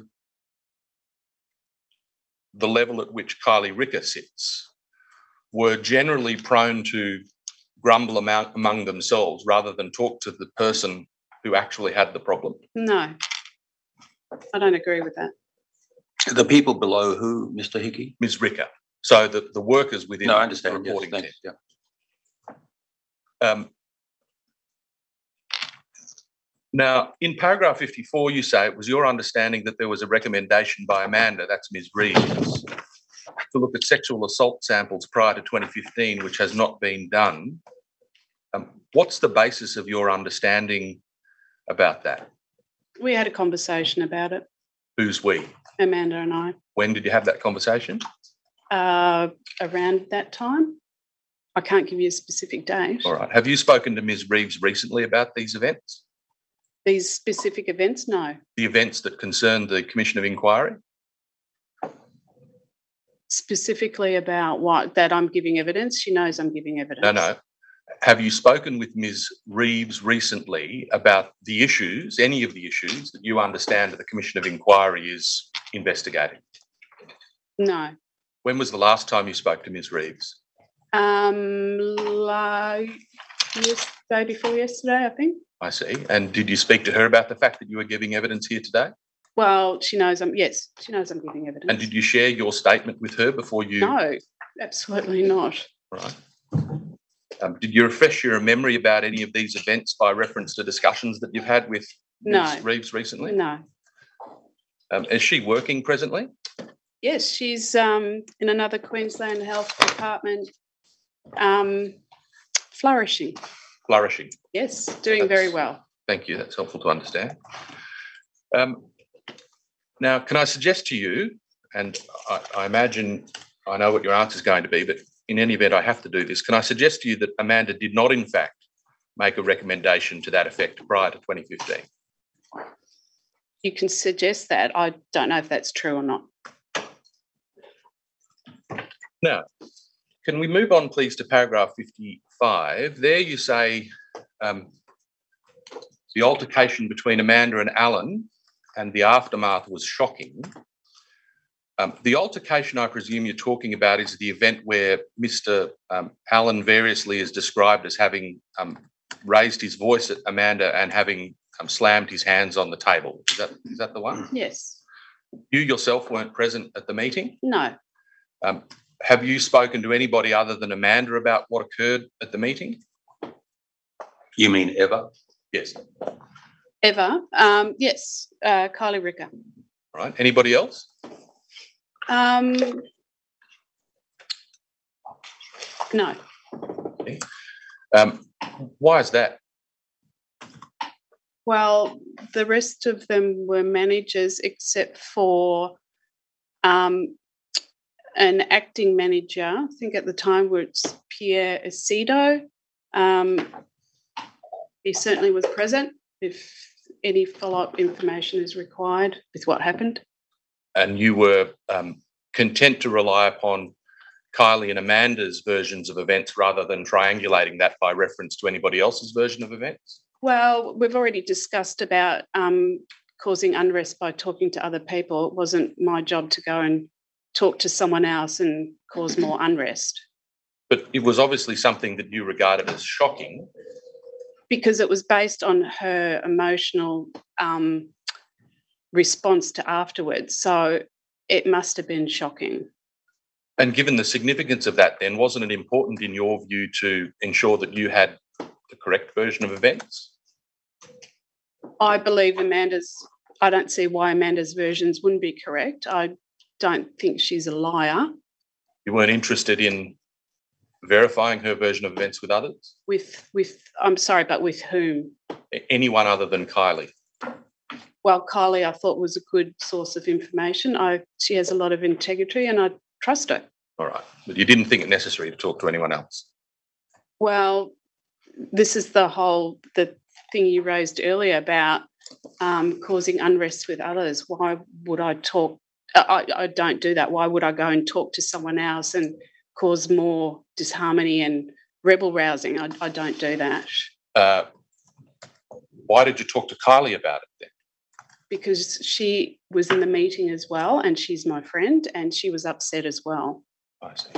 the level at which Kylie Ricker sits were generally prone to grumble among themselves rather than talk to the person who actually had the problem? No, I don't agree with that. The people below who, Mr. Hickey? Ms. Ricker. So the workers within No, I the understand. Yes, reporting team. thanks. Yeah. Now, in paragraph 54, you say it was your understanding that there was a recommendation by Amanda, that's Ms. Reeves, to look at sexual assault samples prior to 2015, which has not been done. What's the basis of your understanding about that? We had a conversation about it, Who's we? Amanda and I, When did you have that conversation? around that time. I can't give you a specific date. All right. Have you spoken to Ms. Reeves recently about these events? These specific events, no. The events that concern the Commission of Inquiry? Specifically about what? That I'm giving evidence? She knows I'm giving evidence. No. Have you spoken with Ms. Reeves recently about the issues, any of the issues that you understand that the Commission of Inquiry is investigating? No. When was the last time you spoke to Ms. Reeves? Day before yesterday, I think. I see. And did you speak to her about the fact that you were giving evidence here today? Well, she knows I'm giving evidence. And did you share your statement with her before you? No, absolutely not. Right. Did you refresh your memory about any of these events by reference to discussions that you've had with Ms. Reeves recently? No. Is she working presently? Yes, she's in another Queensland Health Department, flourishing. Flourishing. Yes, doing very well. Thank you. That's helpful to understand. Now, can I suggest to you, and I imagine I know what your answer is going to be, but in any event, I have to do this. Can I suggest to you that Amanda did not, in fact, make a recommendation to that effect prior to 2015? You can suggest that. I don't know if that's true or not. Now, can we move on, please, to paragraph 55? There you say the altercation between Amanda and Alan and the aftermath was shocking. The altercation I presume you're talking about is the event where Mr. Allen variously is described as having raised his voice at Amanda and having slammed his hands on the table. Is that the one? Yes. You yourself weren't present at the meeting. No. Have you spoken to anybody other than Amanda about what occurred at the meeting? You mean ever? Yes. Ever? Yes. Kylie Ricker. Right. Anybody else? No. Okay. Why is that? Well, the rest of them were managers except for an acting manager. I think at the time it's Pierre Acedo. He certainly was present if any follow-up information is required with what happened. And you were content to rely upon Kylie and Amanda's versions of events rather than triangulating that by reference to anybody else's version of events? Well, we've already discussed about causing unrest by talking to other people. It wasn't my job to go and talk to someone else and cause more unrest. But it was obviously something that you regarded as shocking. Because it was based on her emotional response to afterwards. So it must have been shocking. And given the significance of that, then, wasn't it important in your view to ensure that you had the correct version of events? I believe I don't see why Amanda's versions wouldn't be correct. I don't think she's a liar. You weren't interested in verifying her version of events with others? I'm sorry, but with whom? Anyone other than Kylie? Well, Kylie, I thought was a good source of information. She has a lot of integrity and I trust her. All right. But you didn't think it necessary to talk to anyone else? Well, this is the thing you raised earlier about causing unrest with others. Why would I talk? I don't do that. Why would I go and talk to someone else and cause more disharmony and rebel rousing? I don't do that. Why did you talk to Kylie about it then? Because she was in the meeting as well and she's my friend and she was upset as well. I see.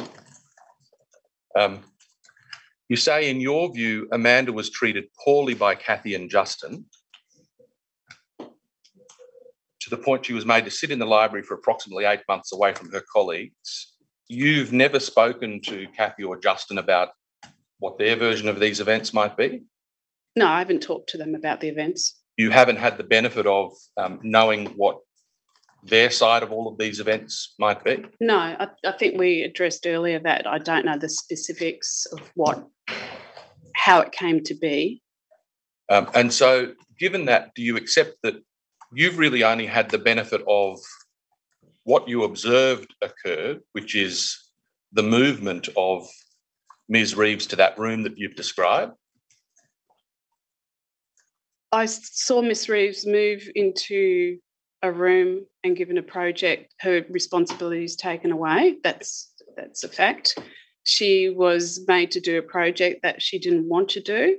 You say, in your view, Amanda was treated poorly by Kathy and Justin to the point she was made to sit in the library for approximately 8 months away from her colleagues. You've never spoken to Kathy or Justin about what their version of these events might be? No, I haven't talked to them about the events. You haven't had the benefit of knowing what their side of all of these events might be? No, I think we addressed earlier that I don't know the specifics of how it came to be. And so, given that, do you accept that you've really only had the benefit of what you observed occurred, which is the movement of Ms. Reeves to that room that you've described? I saw Ms. Reeves move into a room and given a project, her responsibilities taken away. That's a fact. She was made to do a project that she didn't want to do.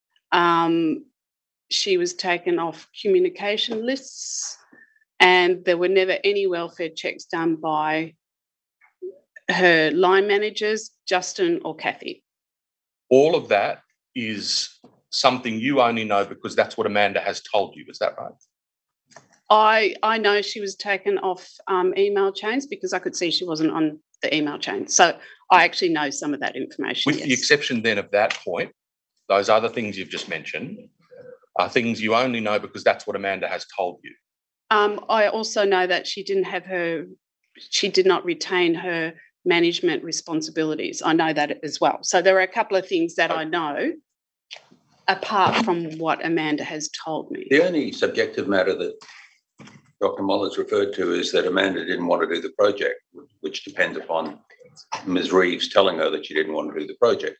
She was taken off communication lists and there were never any welfare checks done by her line managers, Justin or Kathy. All of that is something you only know because that's what Amanda has told you. Is that right? I know she was taken off email chains because I could see she wasn't on the email chain. So I actually know some of that information. With the exception then of that point, those other things you've just mentioned are things you only know because that's what Amanda has told you. I also know that she did not retain her management responsibilities. I know that as well. So there are a couple of things that I know apart from what Amanda has told me. The only subjective matter that Dr. Moller's referred to is that Amanda didn't want to do the project, which depends upon Ms. Reeves telling her that she didn't want to do the project.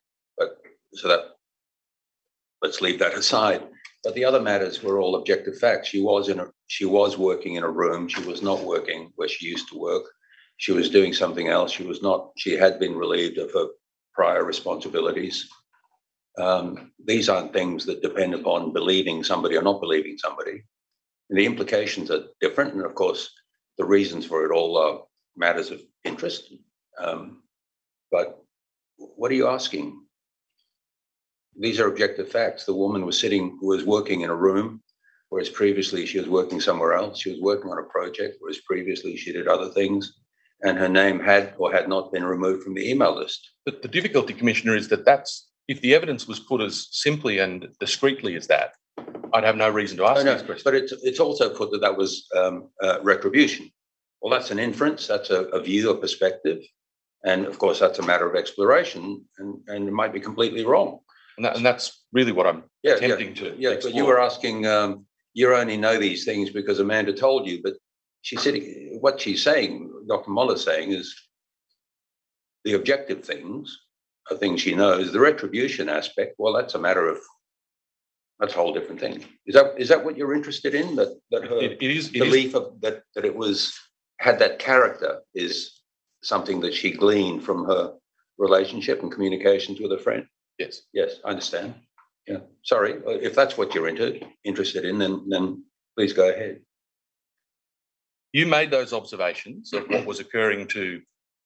Let's leave that aside. But the other matters were all objective facts. She was working in a room. She was not working where she used to work. She was doing something else. She had been relieved of her prior responsibilities. These aren't things that depend upon believing somebody or not believing somebody. And the implications are different. And of course, the reasons for it all are matters of interest. But what are you asking? These are objective facts. The woman was working in a room, whereas previously she was working somewhere else. She was working on a project, whereas previously she did other things, and her name had or had not been removed from the email list. But the difficulty, Commissioner, is that if the evidence was put as simply and discreetly as that, I'd have no reason to ask these questions. But it's also put that was retribution. Well, that's an inference, that's a view, a perspective, and of course that's a matter of exploration, and it might be completely wrong. And that's really what I'm attempting to explore. But you were asking, you only know these things because Amanda told you, but she said what she's saying, Dr. Muller's saying, is the objective things are things she knows. The retribution aspect, well, that's a whole different thing. Is that what you're interested in? That her belief of that it had that character is something that she gleaned from her relationship and communications with a friend? Yes. Yes, I understand. Yeah. Sorry, if that's what you're interested in, then please go ahead. You made those observations of what was occurring to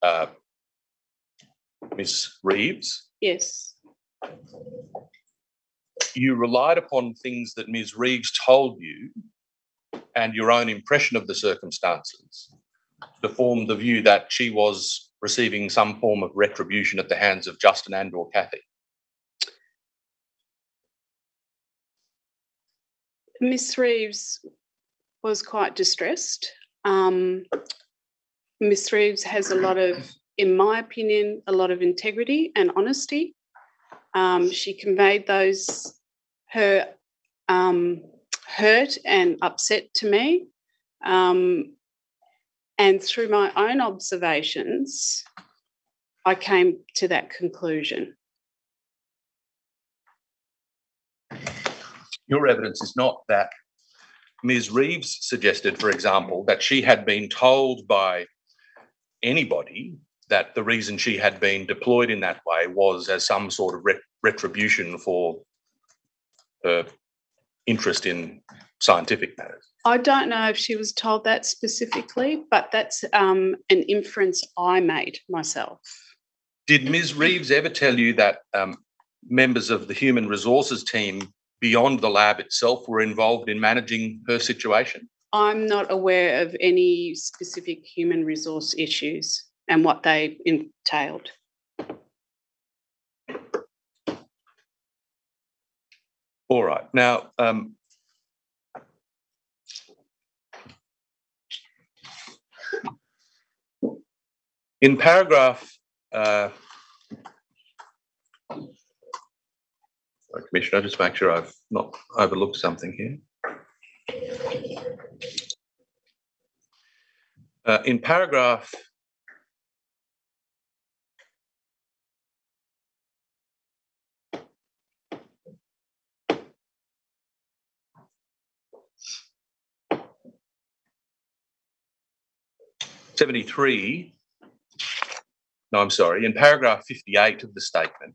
Ms. Reeves. Yes. You relied upon things that Ms. Reeves told you and your own impression of the circumstances to form the view that she was receiving some form of retribution at the hands of Justin and/or Kathy. Miss Reeves was quite distressed. Miss Reeves has in my opinion, a lot of integrity and honesty. She conveyed her hurt and upset to me. And through my own observations, I came to that conclusion. Your evidence is not that Ms. Reeves suggested, for example, that she had been told by anybody that the reason she had been deployed in that way was as some sort of retribution for her interest in scientific matters. I don't know if she was told that specifically, but that's an inference I made myself. Did Ms. Reeves ever tell you that members of the human resources team beyond the lab itself were involved in managing her situation? I'm not aware of any specific human resource issues and what they entailed. All right. Now, in paragraph, Commissioner, just make sure I've not overlooked something here. In paragraph in paragraph 58 of the statement,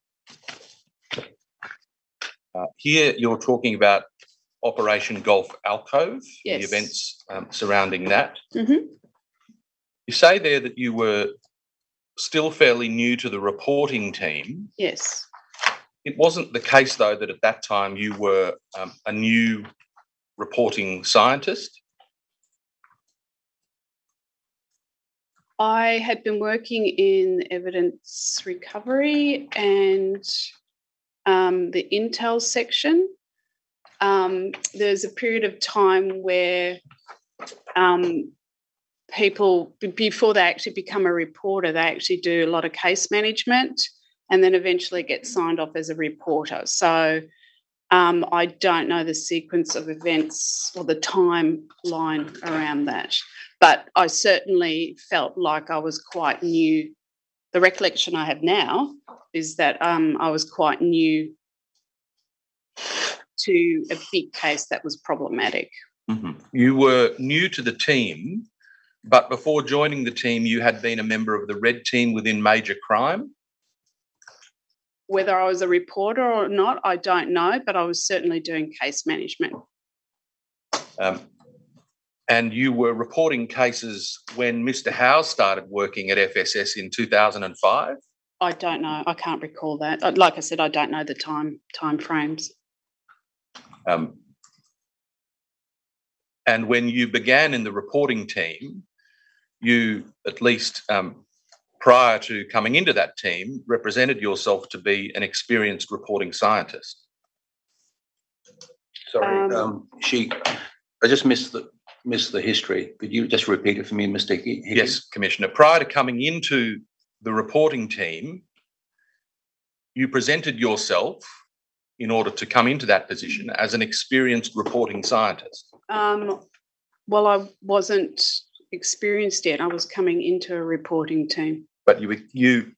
here you're talking about Operation Gulf Alcove, yes. The events surrounding that. Mm-hmm. You say there that you were still fairly new to the reporting team. Yes. It wasn't the case, though, that at that time you were a new reporting scientist? I had been working in evidence recovery and the intel section. There's a period of time where people, before they actually become a reporter, they actually do a lot of case management and then eventually get signed off as a reporter. So I don't know the sequence of events or the timeline around that, but I certainly felt like I was quite new. The recollection I have now is that I was quite new to a big case that was problematic. Mm-hmm. You were new to the team, but before joining the team, you had been a member of the Red Team within Major Crime? Whether I was a reporter or not, I don't know, but I was certainly doing case management. And you were reporting cases when Mr. Howes started working at FSS in 2005? I don't know. I can't recall that. Like I said, I don't know the time frames. And when you began in the reporting team, you, at least prior to coming into that team, represented yourself to be an experienced reporting scientist. Sorry, I just missed the history. Could you just repeat it for me, Mr. Hickey? Yes, Commissioner. Prior to coming into the reporting team, you presented yourself in order to come into that position as an experienced reporting scientist. Well, I wasn't experienced yet. I was coming into a reporting team. But you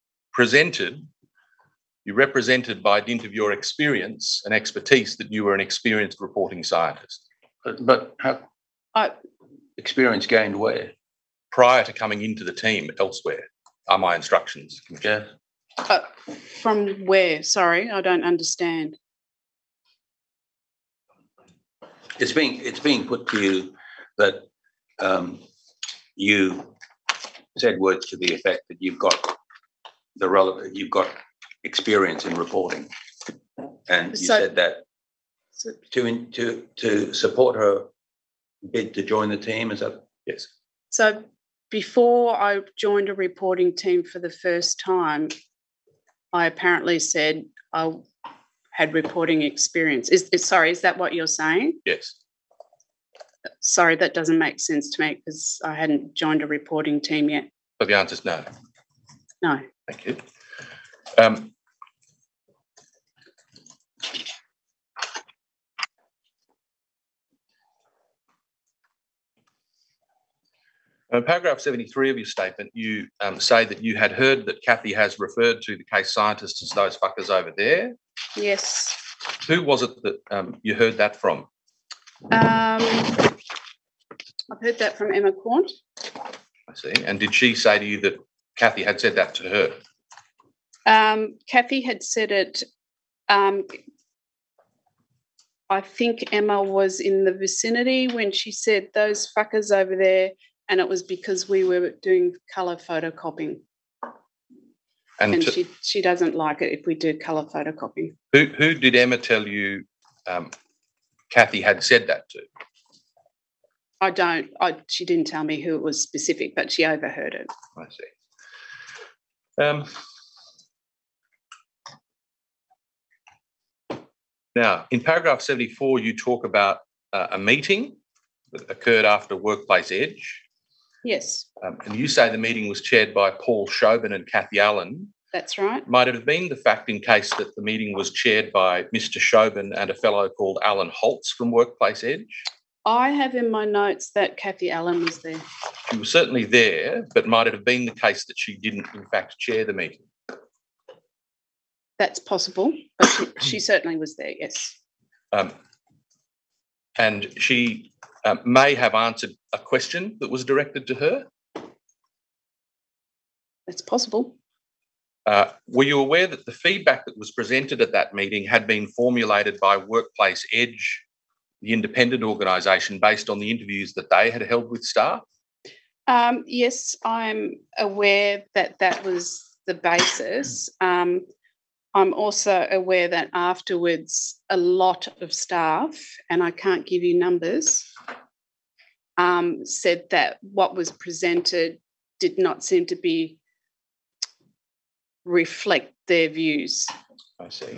represented by dint of your experience and expertise that you were an experienced reporting scientist. But how experience gained where? Prior to coming into the team elsewhere, are my instructions. Yeah. From where? Sorry, I don't understand. It's being put to you that you said words to the effect that you've got experience in reporting, and you said that to support her bid to join the team. Is that? Yes. So before I joined a reporting team for the first time, I apparently said I had reporting experience. Is that what you're saying? Yes. Sorry, that doesn't make sense to me because I hadn't joined a reporting team yet. But the answer is no. No. Thank you. In paragraph 73 of your statement, you say that you had heard that Kathy has referred to the case scientists as those fuckers over there. Yes. Who was it that you heard that from? I've heard that from Emma Quant. I see. And did she say to you that Kathy had said that to her? Kathy had said it. I think Emma was in the vicinity when she said those fuckers over there, and it was because we were doing colour photocopying. And she doesn't like it if we do colour photocopying. Who did Emma tell you Kathy had said that to? I don't. She didn't tell me who it was specific, but she overheard it. I see. Now, in paragraph 74, you talk about a meeting that occurred after Workplace Edge. Yes. And you say the meeting was chaired by Paul Shobin and Kathy Allen. That's right. Might it have been the fact in case that the meeting was chaired by Mr. Shobin and a fellow called Alan Holtz from Workplace Edge? I have in my notes that Kathy Allen was there. She was certainly there, but might it have been the case that she didn't, in fact, chair the meeting? That's possible, but she certainly was there, yes. And she may have answered a question that was directed to her? That's possible. Were you aware that the feedback that was presented at that meeting had been formulated by Workplace Edge, the independent organisation, based on the interviews that they had held with staff? Yes, I'm aware that that was the basis. I'm also aware that afterwards a lot of staff, and I can't give you numbers, said that what was presented did not seem to reflect their views. I see.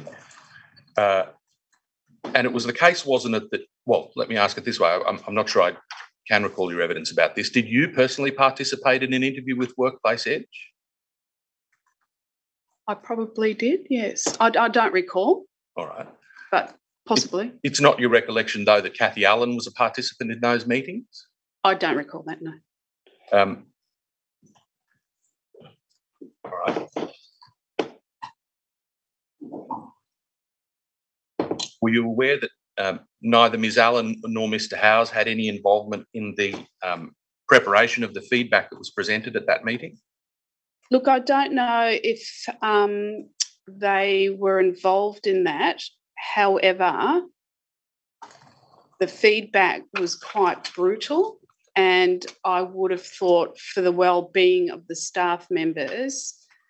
And it was the case, wasn't it, that, well, let me ask it this way. I'm not sure I can recall your evidence about this. Did you personally participate in an interview with Workplace Edge? I probably did, yes. I don't recall. All right. But possibly. It's not your recollection, though, that Kathy Allen was a participant in those meetings? I don't recall that, no. All right. Were you aware that neither Ms. Allen nor Mr. Howes had any involvement in the preparation of the feedback that was presented at that meeting? Look, I don't know if they were involved in that. However, the feedback was quite brutal and I would have thought for the well-being of the staff members,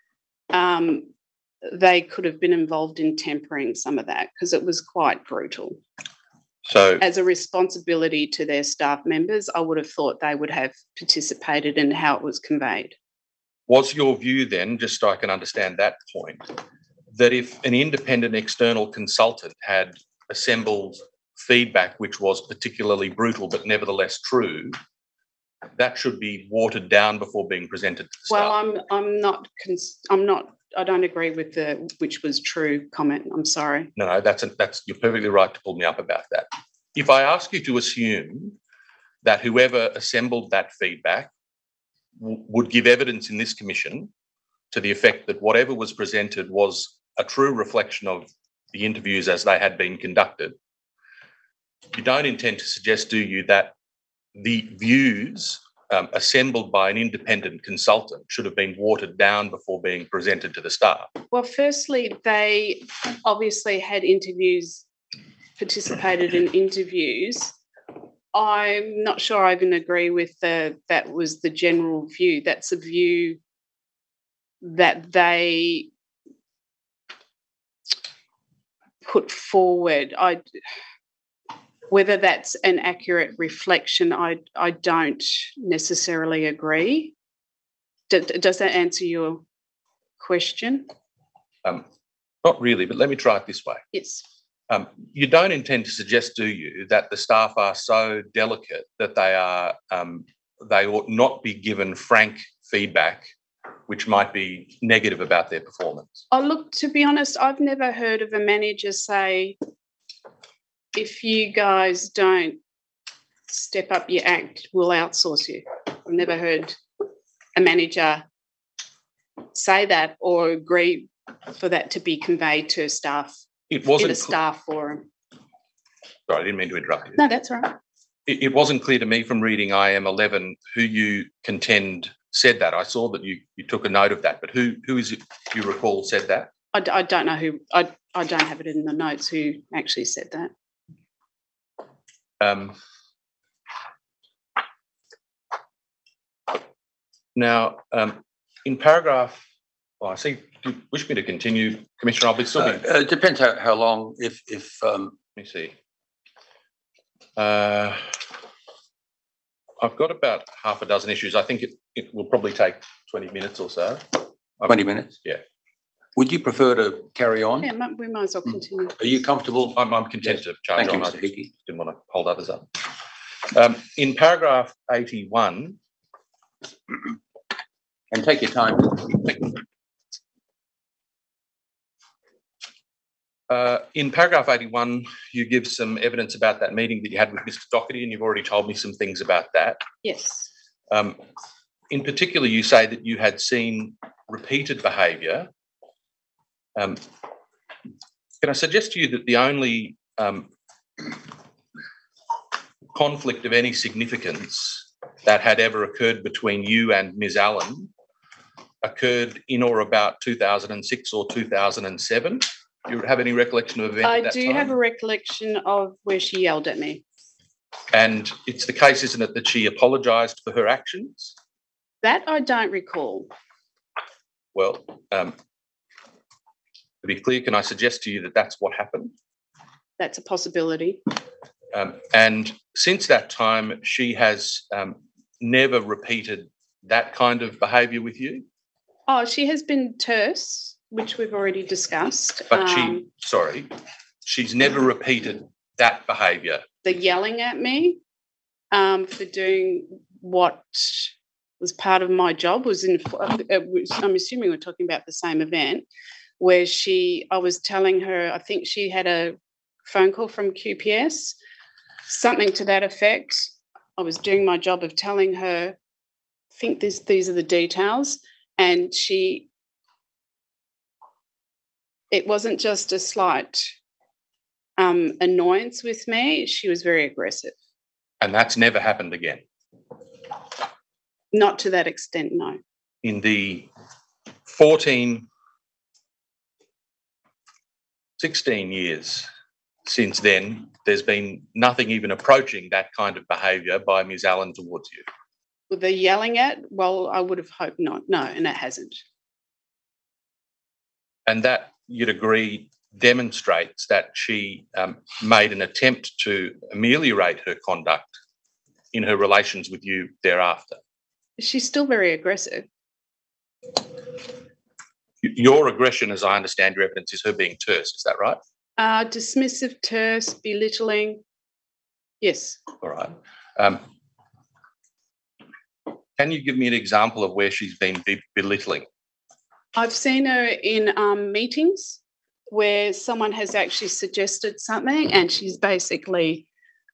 they could have been involved in tempering some of that because it was quite brutal. So, As a responsibility to their staff members, I would have thought they would have participated in how it was conveyed. was your view then, just so I can understand that point, that if an independent external consultant had assembled feedback which was particularly brutal but nevertheless true, that should be watered down before being presented to the staff? Well, I'm not. I don't agree with the "which was true" comment. I'm sorry. No, that's you're perfectly right to pull me up about that. If I ask you to assume that whoever assembled that feedback would give evidence in this commission to the effect that whatever was presented was a true reflection of the interviews as they had been conducted, you don't intend to suggest, do you, that the views assembled by an independent consultant should have been watered down before being presented to the staff? Well, firstly, they obviously had interviews, participated in interviews. I'm not sure I even agree with that was the general view. That's a view that they put forward. Whether that's an accurate reflection, I don't necessarily agree. Does that answer your question? Not really, but let me try it this way. Yes. You don't intend to suggest, do you, that the staff are so delicate that they ought not be given frank feedback which might be negative about their performance? Oh, look, to be honest, I've never heard of a manager say, if you guys don't step up your act, we'll outsource you. I've never heard a manager say that or agree for that to be conveyed to staff It wasn't in a staff forum. Sorry, I didn't mean to interrupt you. No, that's all right. It wasn't clear to me from reading IM 11 who you contend said that. I saw that you took a note of that, but who is it you recall said that? I don't know who. I don't have it in the notes who actually said that. Now, in paragraph, I see. Do you wish me to continue, Commissioner? I'll be still. It depends how long. If let me see. I've got about half a dozen issues. I think it will probably take 20 minutes or so. 20 minutes. Yeah. Would you prefer to carry on? Yeah, we might as well continue. Are you comfortable? I'm content to charge Thank you, on. Mr. Hickey. Didn't want to hold others up. In paragraph 81, And take your time. In paragraph 81, you give some evidence about that meeting that you had with Mr. Doherty, and you've already told me some things about that. Yes. In particular, you say that you had seen repeated behaviour. Can I suggest to you that the only conflict of any significance that had ever occurred between you and Ms. Allen occurred in or about 2006 or 2007? Do you have any recollection of event I at that do time? have a recollection of where she yelled at me. And it's the case, isn't it, that she apologised for her actions? That I don't recall. Well, to be clear, can I suggest to you that that's what happened? That's a possibility. And since that time, she has never repeated that kind of behaviour with you? Oh, she has been terse, which we've already discussed. But she's never repeated that behaviour. The yelling at me for doing what was part of my job was I'm assuming we're talking about the same event, where I was telling her, I think she had a phone call from QPS, something to that effect. I was doing my job of telling her, I think these are the details, and it wasn't just a slight annoyance with me, she was very aggressive. And that's never happened again? Not to that extent, no. In the 16 years since then, there's been nothing even approaching that kind of behaviour by Ms Allen towards you? With the yelling at, well, I would have hoped not. No, and it hasn't. And that, you'd agree, demonstrates that she made an attempt to ameliorate her conduct in her relations with you thereafter. She's still very aggressive. Your aggression, as I understand your evidence, is her being terse. Is that right? Dismissive, terse, belittling. Yes. All right. Can you give me an example of where she's been belittling? I've seen her in meetings where someone has actually suggested something and she's basically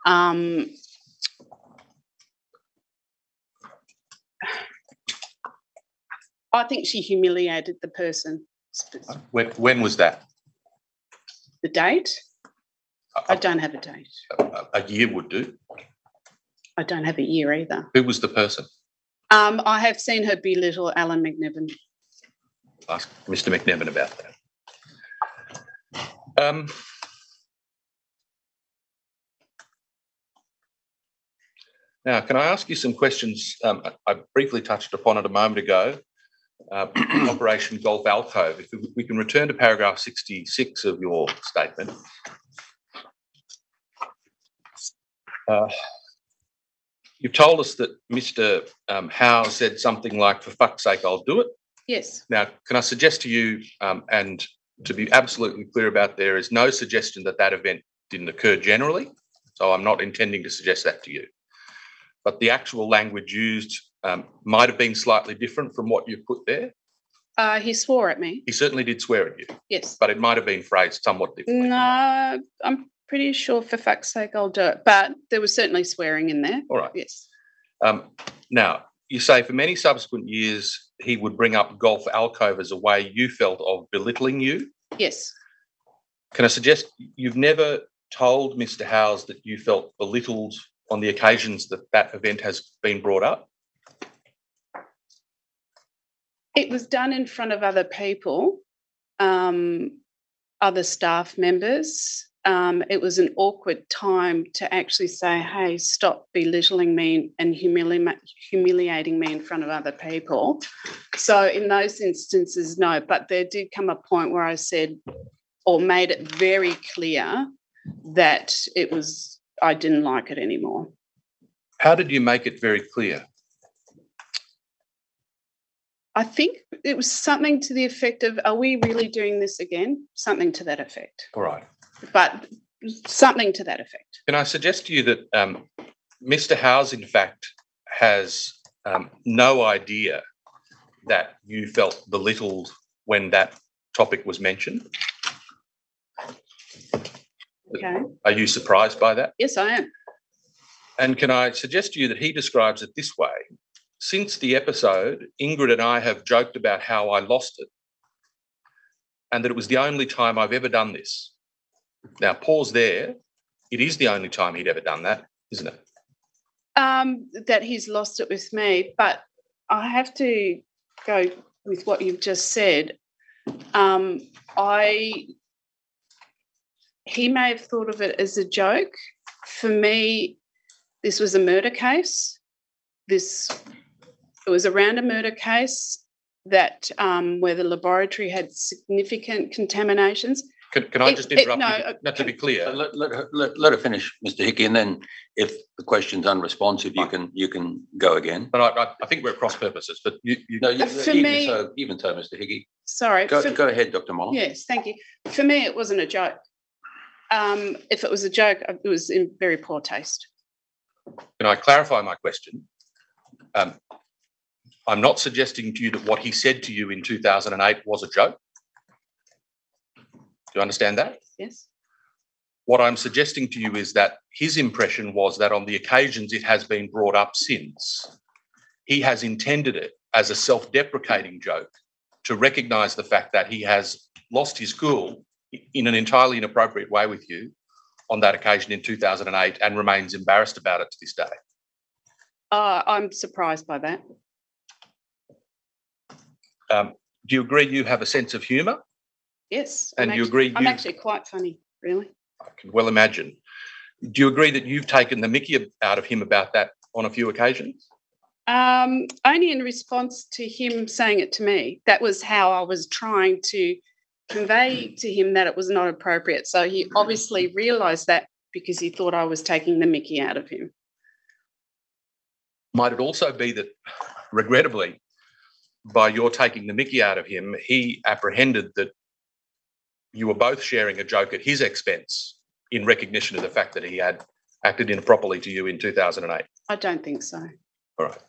I think she humiliated the person. When was that? The date? I don't have a date. A year would do. I don't have a year either. Who was the person? I have seen her belittle Alan McNevin. Ask Mr McNevin about that. Now, can I ask you some questions? I briefly touched upon it a moment ago. Operation Golf Alcove. If we can return to paragraph 66 of your statement. You've told us that Mr. Howe said something like, "For fuck's sake, I'll do it." Yes. Now, can I suggest to you, and to be absolutely clear about, there is no suggestion that that event didn't occur generally, so I'm not intending to suggest that to you. But the actual language used might have been slightly different from what you've put there. He swore at me. He certainly did swear at you. Yes. But it might have been phrased somewhat differently. No, I'm pretty sure, "For fuck's sake, I'll do it." But there was certainly swearing in there. All right. Yes. Now, you say for many subsequent years he would bring up Golf Alcove as a way you felt of belittling you. Yes. Can I suggest you've never told Mr. Howes that you felt belittled on the occasions that that event has been brought up? It was done in front of other people, other staff members. It was an awkward time to actually say, "Hey, stop belittling me and humiliating me in front of other people." So in those instances, no. But there did come a point where I said, or made it very clear, that I didn't like it anymore. How did you make it very clear? I think it was something to the effect of, "Are we really doing this again?" Something to that effect. All right. But something to that effect. Can I suggest to you that Mr. Howes, in fact, has no idea that you felt belittled when that topic was mentioned? Okay. Are you surprised by that? Yes, I am. And can I suggest to you that he describes it this way? Since the episode, Ingrid and I have joked about how I lost it and that it was the only time I've ever done this. Now, pause there. It is the only time he'd ever done that, isn't it? That he's lost it with me, but I have to go with what you've just said. He may have thought of it as a joke. For me, this was a murder case. It was around a murder case that where the laboratory had significant contaminations. Can I just interrupt you? Not to be clear. Let her finish, Mr. Hickey, and then if the question's unresponsive, you can go again. But I think we're cross purposes. But even so, Mr. Hickey. Sorry. Go ahead, Dr. Moll. Yes, thank you. For me, it wasn't a joke. If it was a joke, it was in very poor taste. Can I clarify my question? I'm not suggesting to you that what he said to you in 2008 was a joke. Do you understand that? Yes. What I'm suggesting to you is that his impression was that on the occasions it has been brought up since, he has intended it as a self-deprecating joke to recognise the fact that he has lost his cool in an entirely inappropriate way with you on that occasion in 2008 and remains embarrassed about it to this day. I'm surprised by that. Do you agree you have a sense of humour? Yes. And you agree I'm actually quite funny, really. I can well imagine. Do you agree that you've taken the mickey out of him about that on a few occasions? Only in response to him saying it to me. That was how I was trying to convey to him that it was not appropriate. So he obviously realised that because he thought I was taking the mickey out of him. Might it also be that, regrettably, by your taking the mickey out of him, he apprehended that you were both sharing a joke at his expense in recognition of the fact that he had acted improperly to you in 2008? I don't think so. All right.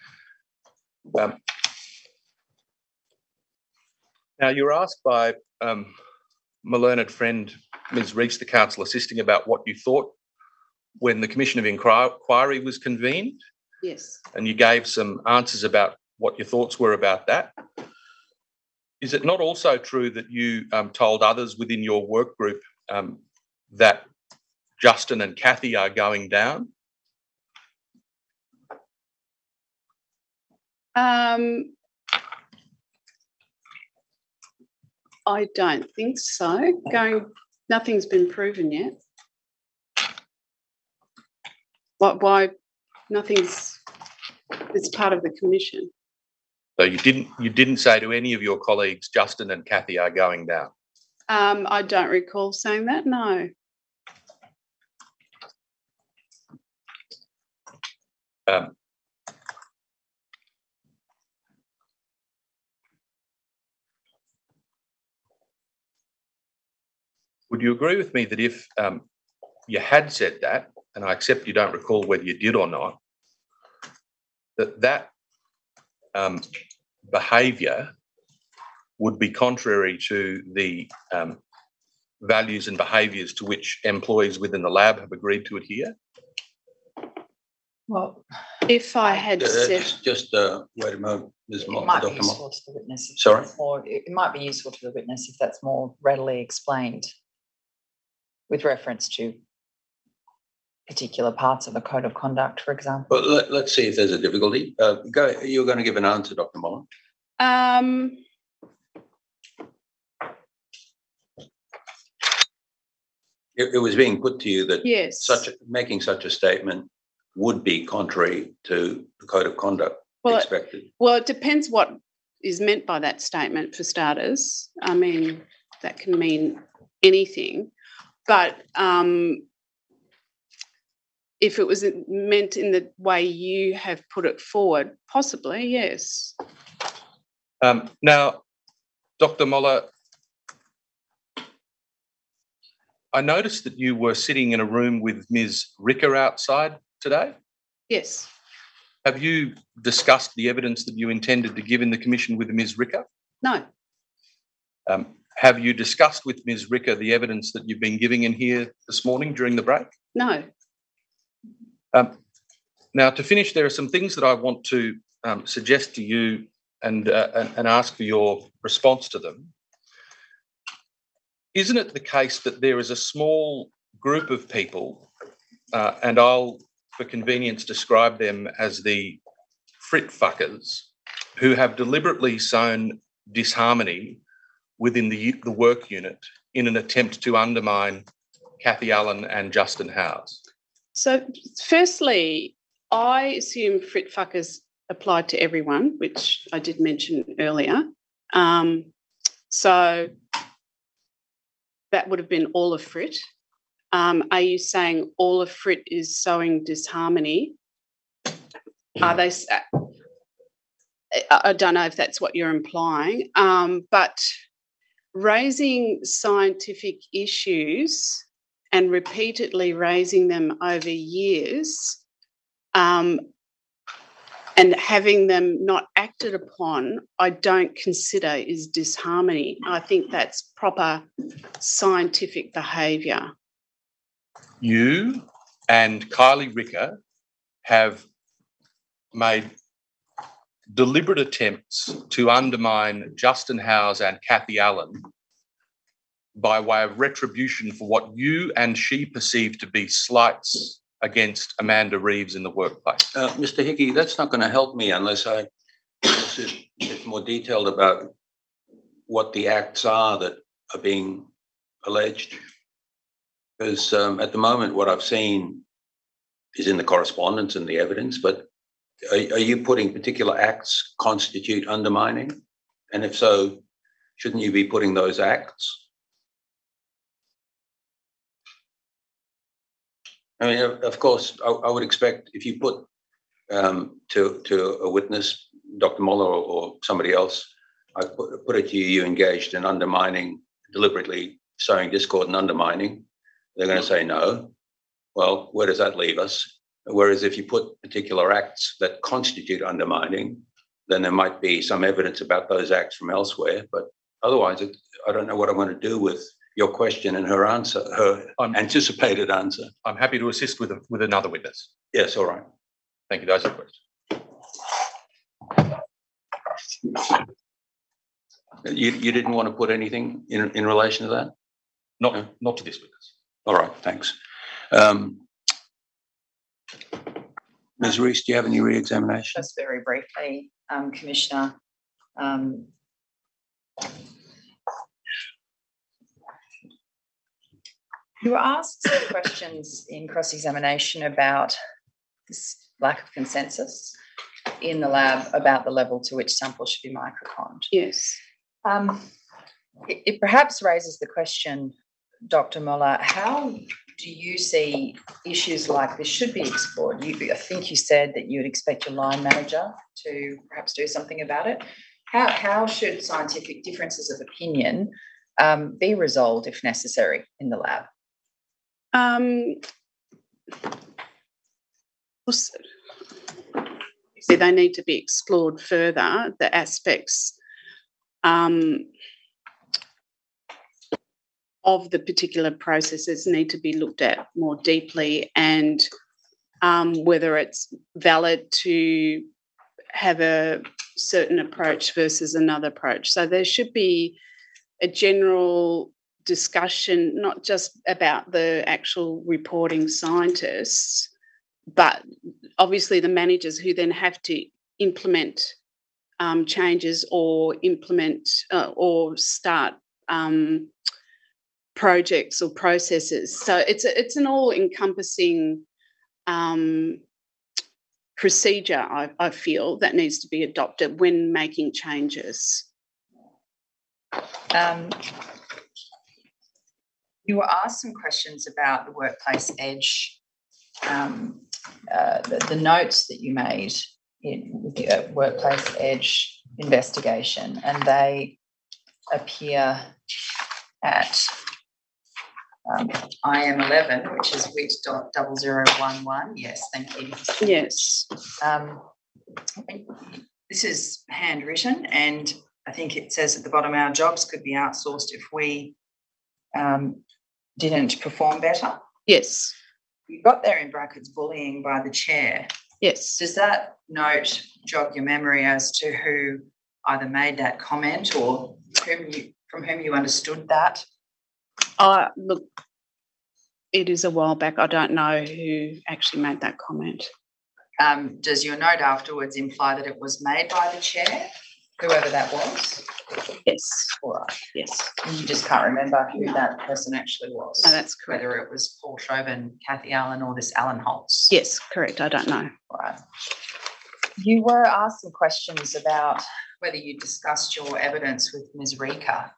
Now, you were asked by my learned friend, Ms. Rees, the counsel assisting, about what you thought when the Commission of Inquiry was convened. Yes. And you gave some answers about what your thoughts were about that. Is it not also true that you told others within your work group that Justin and Kathy are going down? I don't think so. Nothing's been proven yet. Why? Nothing's. It's part of the commission. So you didn't say to any of your colleagues, Justin and Kathy are going down? I don't recall saying that. No. Would you agree with me that if you had said that, and I accept you don't recall whether you did or not, that behaviour would be contrary to the values and behaviours to which employees within the lab have agreed to adhere? Well, If I had said, Just wait a moment, Ms. it Moore, might be Dr. useful Moore. to the witness. Sorry? It might be useful to the witness if that's more readily explained with reference to particular parts of a code of conduct, for example. But let's see if there's a difficulty. You're going to give an answer, Dr. Moore. It was being put to you that yes. making such a statement would be contrary to the code of conduct expected. Well, it depends what is meant by that statement, for starters. I mean, that can mean anything. But if it was meant in the way you have put it forward, possibly, yes. Now, Dr. Moller, I noticed that you were sitting in a room with Ms. Ricker outside today. Yes. Have you discussed the evidence that you intended to give in the commission with Ms. Ricker? No. Have you discussed with Ms. Ricker the evidence that you've been giving in here this morning during the break? No. Now, to finish, there are some things that I want to suggest to you and ask for your response to them. Isn't it the case that there is a small group of people, and I'll, for convenience, describe them as the frit fuckers, who have deliberately sown disharmony within the work unit in an attempt to undermine Kathy Allen and Justin Howes? So, firstly, I assume frit fuckers apply to everyone, which I did mention earlier. So that would have been all of frit. Are you saying all of frit is sowing disharmony? Are they? I don't know if that's what you're implying, but raising scientific issues and repeatedly raising them over years and having them not acted upon, I don't consider is disharmony. I think that's proper scientific behaviour. You and Kylie Ricker have made deliberate attempts to undermine Justin Howes and Kathy Allen by way of retribution for what you and she perceived to be slights against Amanda Reeves in the workplace. Mr. Hickey, that's not going to help me unless I get more detailed about what the acts are that are being alleged. Because at the moment, what I've seen is in the correspondence and the evidence, but are you putting particular acts constitute undermining? And if so, shouldn't you be putting those acts? I mean, of course, I would expect if you put to a witness, Dr. Muller or somebody else, I put it to you, you engaged in undermining, deliberately sowing discord and undermining, they're going to say no. Well, where does that leave us? Whereas if you put particular acts that constitute undermining, then there might be some evidence about those acts from elsewhere. But otherwise, I don't know what I'm going to do with your question and her answer, her anticipated answer. I'm happy to assist with another witness. Yes, all right. Thank you. Those are the questions. You didn't want to put anything in relation to that? Not to this witness. All right, thanks. Ms. Rees, do you have any re-examination? Just very briefly, Commissioner. You were asked some questions in cross-examination about this lack of consensus in the lab about the level to which samples should be microconned. Yes. It perhaps raises the question, Dr. Muller, how do you see issues like this should be explored? I think you said that you would expect your line manager to perhaps do something about it. How should scientific differences of opinion be resolved if necessary in the lab? So they need to be explored further. The aspects of the particular processes need to be looked at more deeply, and whether it's valid to have a certain approach versus another approach. So there should be a general discussion, not just about the actual reporting scientists, but obviously the managers who then have to implement changes or implement or start projects or processes. So it's an all-encompassing procedure, I feel, that needs to be adopted when making changes. You were asked some questions about the Workplace Edge, the notes that you made in the Workplace Edge investigation, and they appear at IM11, which is WIT.0011. Yes, thank you. Yes. This is handwritten, and I think it says at the bottom, our jobs could be outsourced if we didn't perform better. Yes. You got there in brackets bullying by the chair. Yes. Does that note jog your memory as to who either made that comment or from whom you understood that? Look, it is a while back. I don't know who actually made that comment. Does your note afterwards imply that it was made by the chair, whoever that was? Yes. All right. Yes. And you just can't remember who that person actually was? No, that's correct. Whether it was Paul Chauvin, Kathy Allen, or this Alan Holtz? Yes, correct. I don't know. All right. You were asked some questions about whether you discussed your evidence with Ms. Rika.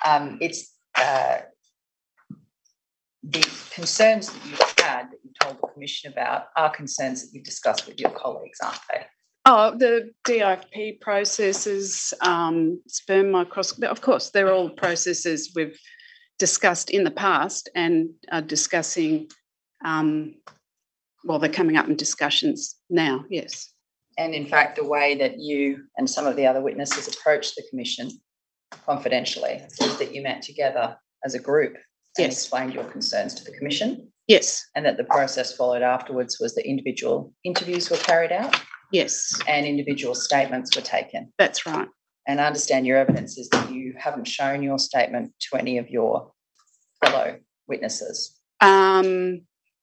The concerns that you've had, that you told the Commission about, are concerns that you've discussed with your colleagues, aren't they? Oh, the DIFP processes, sperm microscopy, of course, they're all processes we've discussed in the past and are discussing, they're coming up in discussions now, yes. And in fact, the way that you and some of the other witnesses approached the Commission confidentially is that you met together as a group and explained your concerns to the Commission. Yes. And that the process followed afterwards was that individual interviews were carried out. Yes. And individual statements were taken. That's right. And I understand your evidence is that you haven't shown your statement to any of your fellow witnesses. I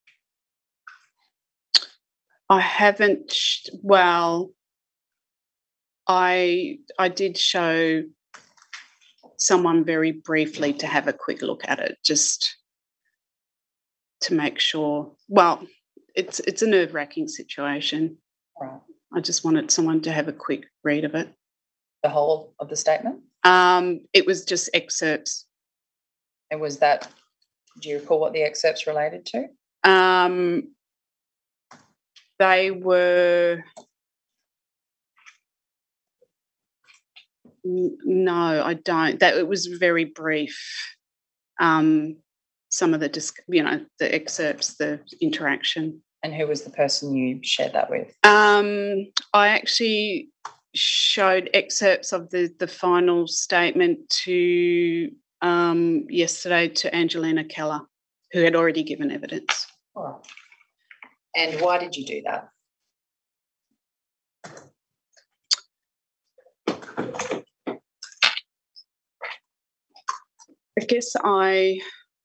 haven't. I did show someone very briefly to have a quick look at it. Just to make sure. Well, it's a nerve-wracking situation. Right. I just wanted someone to have a quick read of it. The whole of the statement? It was just excerpts. And was that, do you recall what the excerpts related to? They were. No, I don't. That it was very brief. Some of the the excerpts, the interaction. And who was the person you shared that with? I actually showed excerpts of the final statement to yesterday to Angelina Keller, who had already given evidence. All right. And why did you do that? I guess I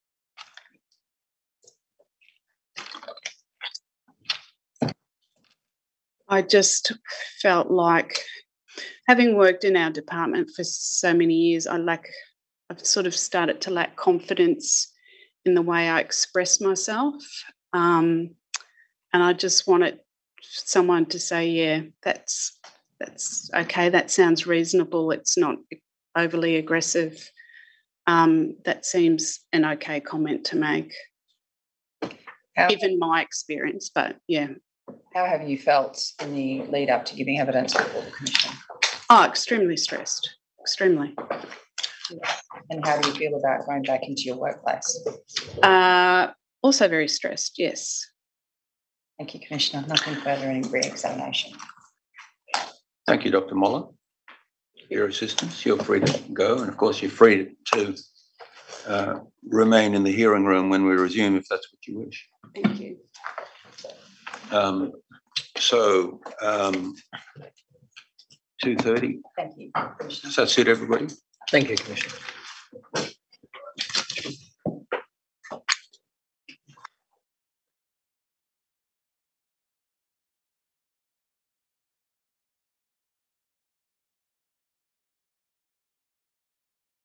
just felt like, having worked in our department for so many years, I've sort of started to lack confidence in the way I express myself. And I just wanted someone to say, yeah, that's okay, that sounds reasonable, it's not overly aggressive. That seems an okay comment to make, given my experience, but yeah. How have you felt in the lead up to giving evidence before the Commission? Oh, extremely stressed, extremely. And how do you feel about going back into your workplace? Also very stressed, yes. Thank you, Commissioner. Nothing further in re-examination. Thank you, Dr. Moller. Your assistance, you're free to go, and of course you're free to remain in the hearing room when we resume if that's what you wish. Thank you. 2:30. Thank you, Commissioner. Does that suit everybody? Thank you, Commissioner.